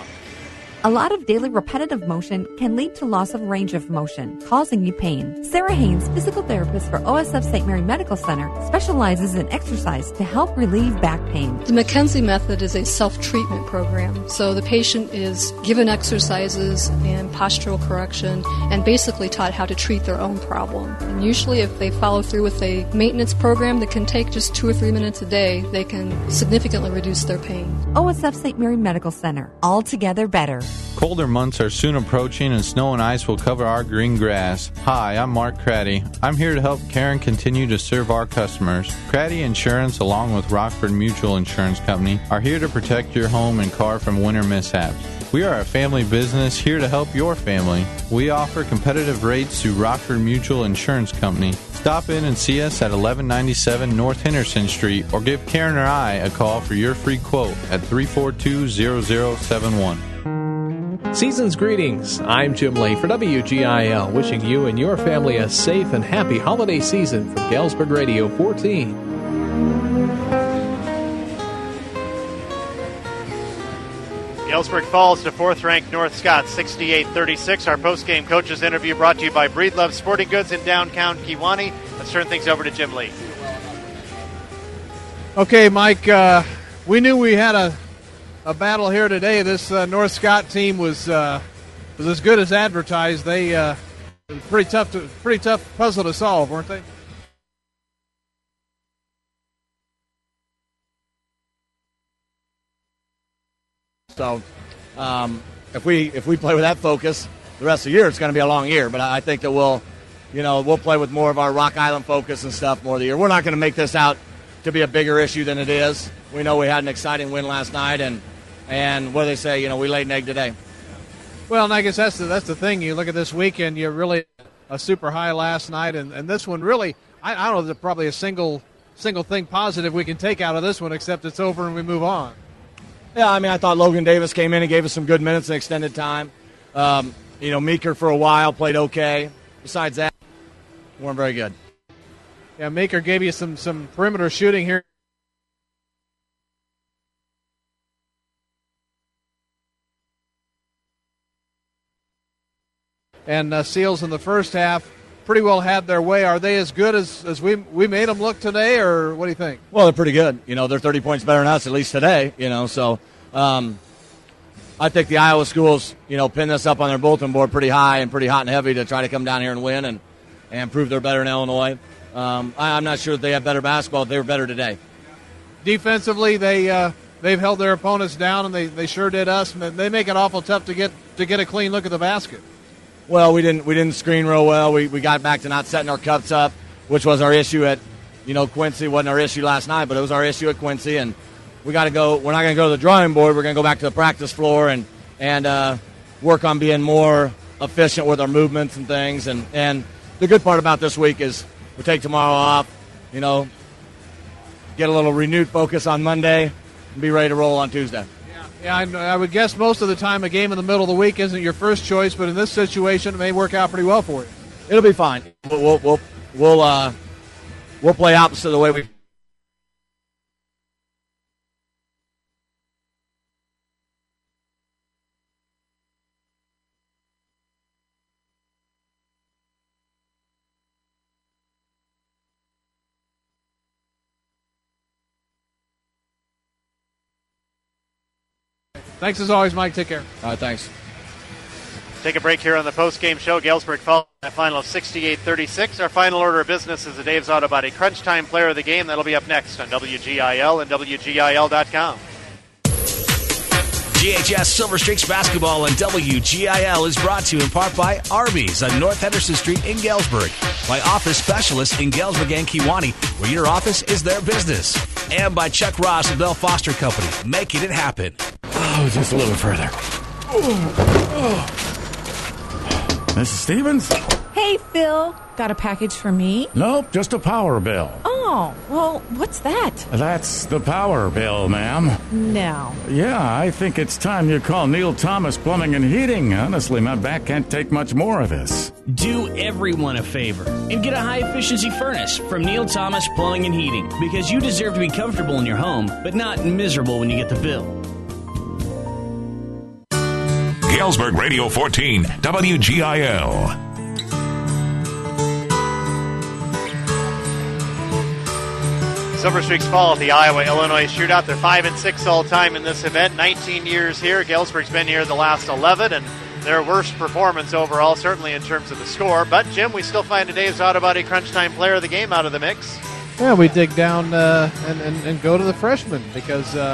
[SPEAKER 14] A lot of daily repetitive motion can lead to loss of range of motion, causing you pain. Sarah Haynes, physical therapist for O S F Saint Mary Medical Center, specializes in exercise to help relieve back pain.
[SPEAKER 15] The McKenzie method is a self-treatment program. So the patient is given exercises and postural correction and basically taught how to treat their own problem. And usually if they follow through with a maintenance program that can take just two or three minutes a day, they can significantly reduce their pain.
[SPEAKER 14] O S F Saint Mary Medical Center. Altogether better.
[SPEAKER 4] Colder months are soon approaching and snow and ice will cover our green grass. Hi, I'm Mark Craddy. I'm here to help Karen continue to serve our customers. Craddy Insurance, along with Rockford Mutual Insurance Company, are here to protect your home and car from winter mishaps. We are a family business here to help your family. We offer competitive rates through Rockford Mutual Insurance Company. Stop in and see us at eleven ninety-seven North Henderson Street or give Karen or I a call for your free quote at three four two, zero zero seven one.
[SPEAKER 8] Season's greetings. I'm Jim Lee for W G I L, wishing you and your family a safe and happy holiday season from Galesburg Radio fourteen.
[SPEAKER 2] Galesburg falls to fourth-ranked North Scott, sixty-eight thirty-six. Our post-game coaches interview brought to you by Breedlove Sporting Goods in downtown Kewanee. Let's turn things over to Jim Lee.
[SPEAKER 19] Okay, Mike, uh, we knew we had a, a battle here today. This uh, North Scott team was uh, was as good as advertised. They uh, it was pretty tough to pretty tough puzzle to solve, weren't they?
[SPEAKER 6] So, um, if we if we play with that focus, the rest of the year it's going to be a long year. But I think that we'll, you know, we'll play with more of our Rock Island focus and stuff more of the year. We're not going to make this out to be a bigger issue than it is. We know we had an exciting win last night, and and what do they say? You know, we laid an egg today.
[SPEAKER 19] Well, and I guess that's the, that's the thing. You look at this weekend, you're really a super high last night, and, and this one really, I, I don't know, there's probably a single single thing positive we can take out of this one, except it's over and we move on.
[SPEAKER 6] Yeah, I mean, I thought Logan Davis came in and gave us some good minutes in extended time. Um, you know, Meeker for a while played okay. Besides that, weren't very good.
[SPEAKER 19] Yeah, Meeker gave you some, some perimeter shooting here. And uh, Seals in the first half pretty well had their way. Are they as good as, as we we made them look today, or what do you think?
[SPEAKER 6] Well, they're pretty good. You know, they're thirty points better than us, at least today, you know. So um, I think the Iowa schools, you know, pin this up on their bulletin board pretty high and pretty hot and heavy to try to come down here and win and, and prove they're better than Illinois. Um, I, I'm not sure that they have better basketball. They were better today.
[SPEAKER 19] Defensively, they, uh, they've held their opponents down, and they, they sure did us. And they make it awful tough to get to get a clean look at the basket.
[SPEAKER 6] Well, we didn't we didn't screen real well. We we got back to not setting our cuts up, which was our issue at, you know, Quincy. Wasn't our issue last night, but it was our issue at Quincy. And we got to go. We're not going to go to the drawing board. We're going to go back to the practice floor and and uh, work on being more efficient with our movements and things. And and the good part about this week is we take tomorrow off. You know, get a little renewed focus on Monday, and be ready to roll on Tuesday.
[SPEAKER 19] Yeah, I, I would guess most of the time a game in the middle of the week isn't your first choice, but in this situation, it may work out pretty well for you.
[SPEAKER 6] It'll be fine. We'll we'll we'll we'll, uh, we'll play opposite of the way we.
[SPEAKER 19] Thanks as always, Mike. Take care.
[SPEAKER 6] All right, thanks.
[SPEAKER 2] Take a break here on the post-game show. Galesburg falls a final of sixty-eight thirty-six. Our final order of business is the Dave's Auto Body Crunch Time Player of the Game. That'll be up next on W G I L and W G I L dot com.
[SPEAKER 11] G H S Silver Streaks Basketball and W G I L is brought to you in part by Arby's on North Henderson Street in Galesburg, by Office Specialists in Galesburg and Kewanee, where your office is their business, and by Chuck Ross of Bell Foster Company, making it happen.
[SPEAKER 24] Oh, just a little further. Oh, oh. Missus Stevens?
[SPEAKER 13] Hey, Phil. Got a package for me?
[SPEAKER 24] Nope, just a power bill.
[SPEAKER 13] Oh, well, what's that?
[SPEAKER 24] That's the power bill, ma'am.
[SPEAKER 13] No.
[SPEAKER 24] Yeah, I think it's time you call Neil Thomas Plumbing and Heating. Honestly, my back can't take much more of this.
[SPEAKER 11] Do everyone a favor and get a high-efficiency furnace from Neil Thomas Plumbing and Heating, because you deserve to be comfortable in your home, but not miserable when you get the bill.
[SPEAKER 1] Galesburg Radio fourteen, W G I L.
[SPEAKER 2] Silver Streaks fall at the Iowa-Illinois shootout. They're five and six all time in this event. nineteen years here. Galesburg's been here the last eleven, and their worst performance overall, certainly in terms of the score. But Jim, we still find today's Auto Body Crunch Time Player of the Game out of the mix.
[SPEAKER 19] Yeah, we dig down uh, and, and and go to the freshman because uh,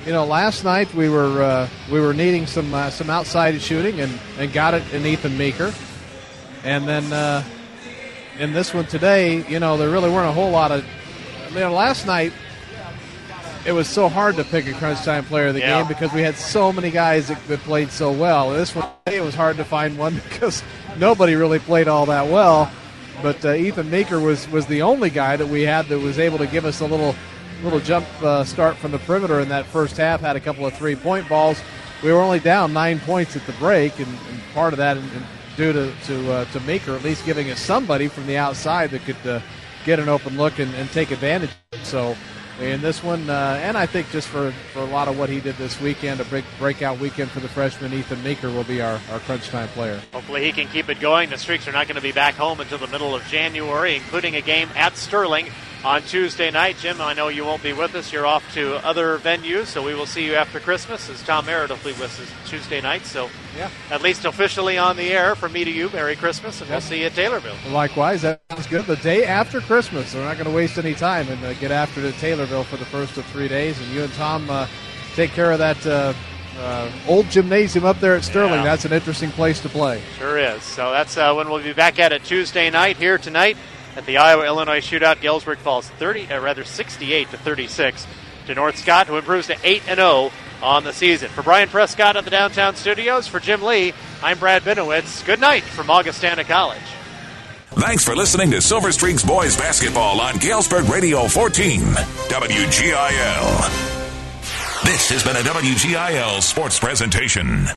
[SPEAKER 19] you know, last night we were uh, we were needing some uh, some outside shooting and, and got it in Ethan Meeker. And then uh, in this one today, you know, there really weren't a whole lot of, you know, last night it was so hard to pick a crunch time player of the
[SPEAKER 2] yeah.
[SPEAKER 19] game because we had so many guys that, that played so well. This one today it was hard to find one because nobody really played all that well. But uh, Ethan Meeker was, was the only guy that we had that was able to give us a little little jump uh, start from the perimeter in that first half, had a couple of three-point balls. We were only down nine points at the break, and, and part of that and, and due to to, uh, to Meeker at least giving us somebody from the outside that could uh, get an open look and, and take advantage of it. So in this one, uh, and I think just for, for a lot of what he did this weekend, a big breakout weekend for the freshman, Ethan Meeker will be our, our crunch time player.
[SPEAKER 2] Hopefully he can keep it going. The Streaks are not going to be back home until the middle of January, including a game at Sterling on Tuesday night. Jim, I know you won't be with us. You're off to other venues, so we will see you after Christmas as Tom Merritt will be with us Tuesday night. So
[SPEAKER 19] yeah.
[SPEAKER 2] at least officially on the air from me to you, Merry Christmas, and
[SPEAKER 19] yep.
[SPEAKER 2] we'll see you at Taylorville.
[SPEAKER 19] Likewise, that sounds good. The day after Christmas, so we're not going to waste any time and uh, get after it at Taylorville for the first of three days. And you and Tom uh, take care of that uh, uh, old gymnasium up there at Sterling.
[SPEAKER 2] Yeah.
[SPEAKER 19] That's an interesting place to play.
[SPEAKER 2] Sure is. So that's uh, when we'll be back at it Tuesday night here tonight. At the Iowa-Illinois shootout, Galesburg falls thirty, uh, rather sixty-eight to thirty-six to North Scott, who improves to eight and oh on the season. For Brian Prescott at the downtown studios, for Jim Lee, I'm Brad Benowitz. Good night from Augustana College.
[SPEAKER 1] Thanks for listening to Silver Streaks Boys Basketball on Galesburg Radio fourteen, W G I L. This has been a W G I L sports presentation.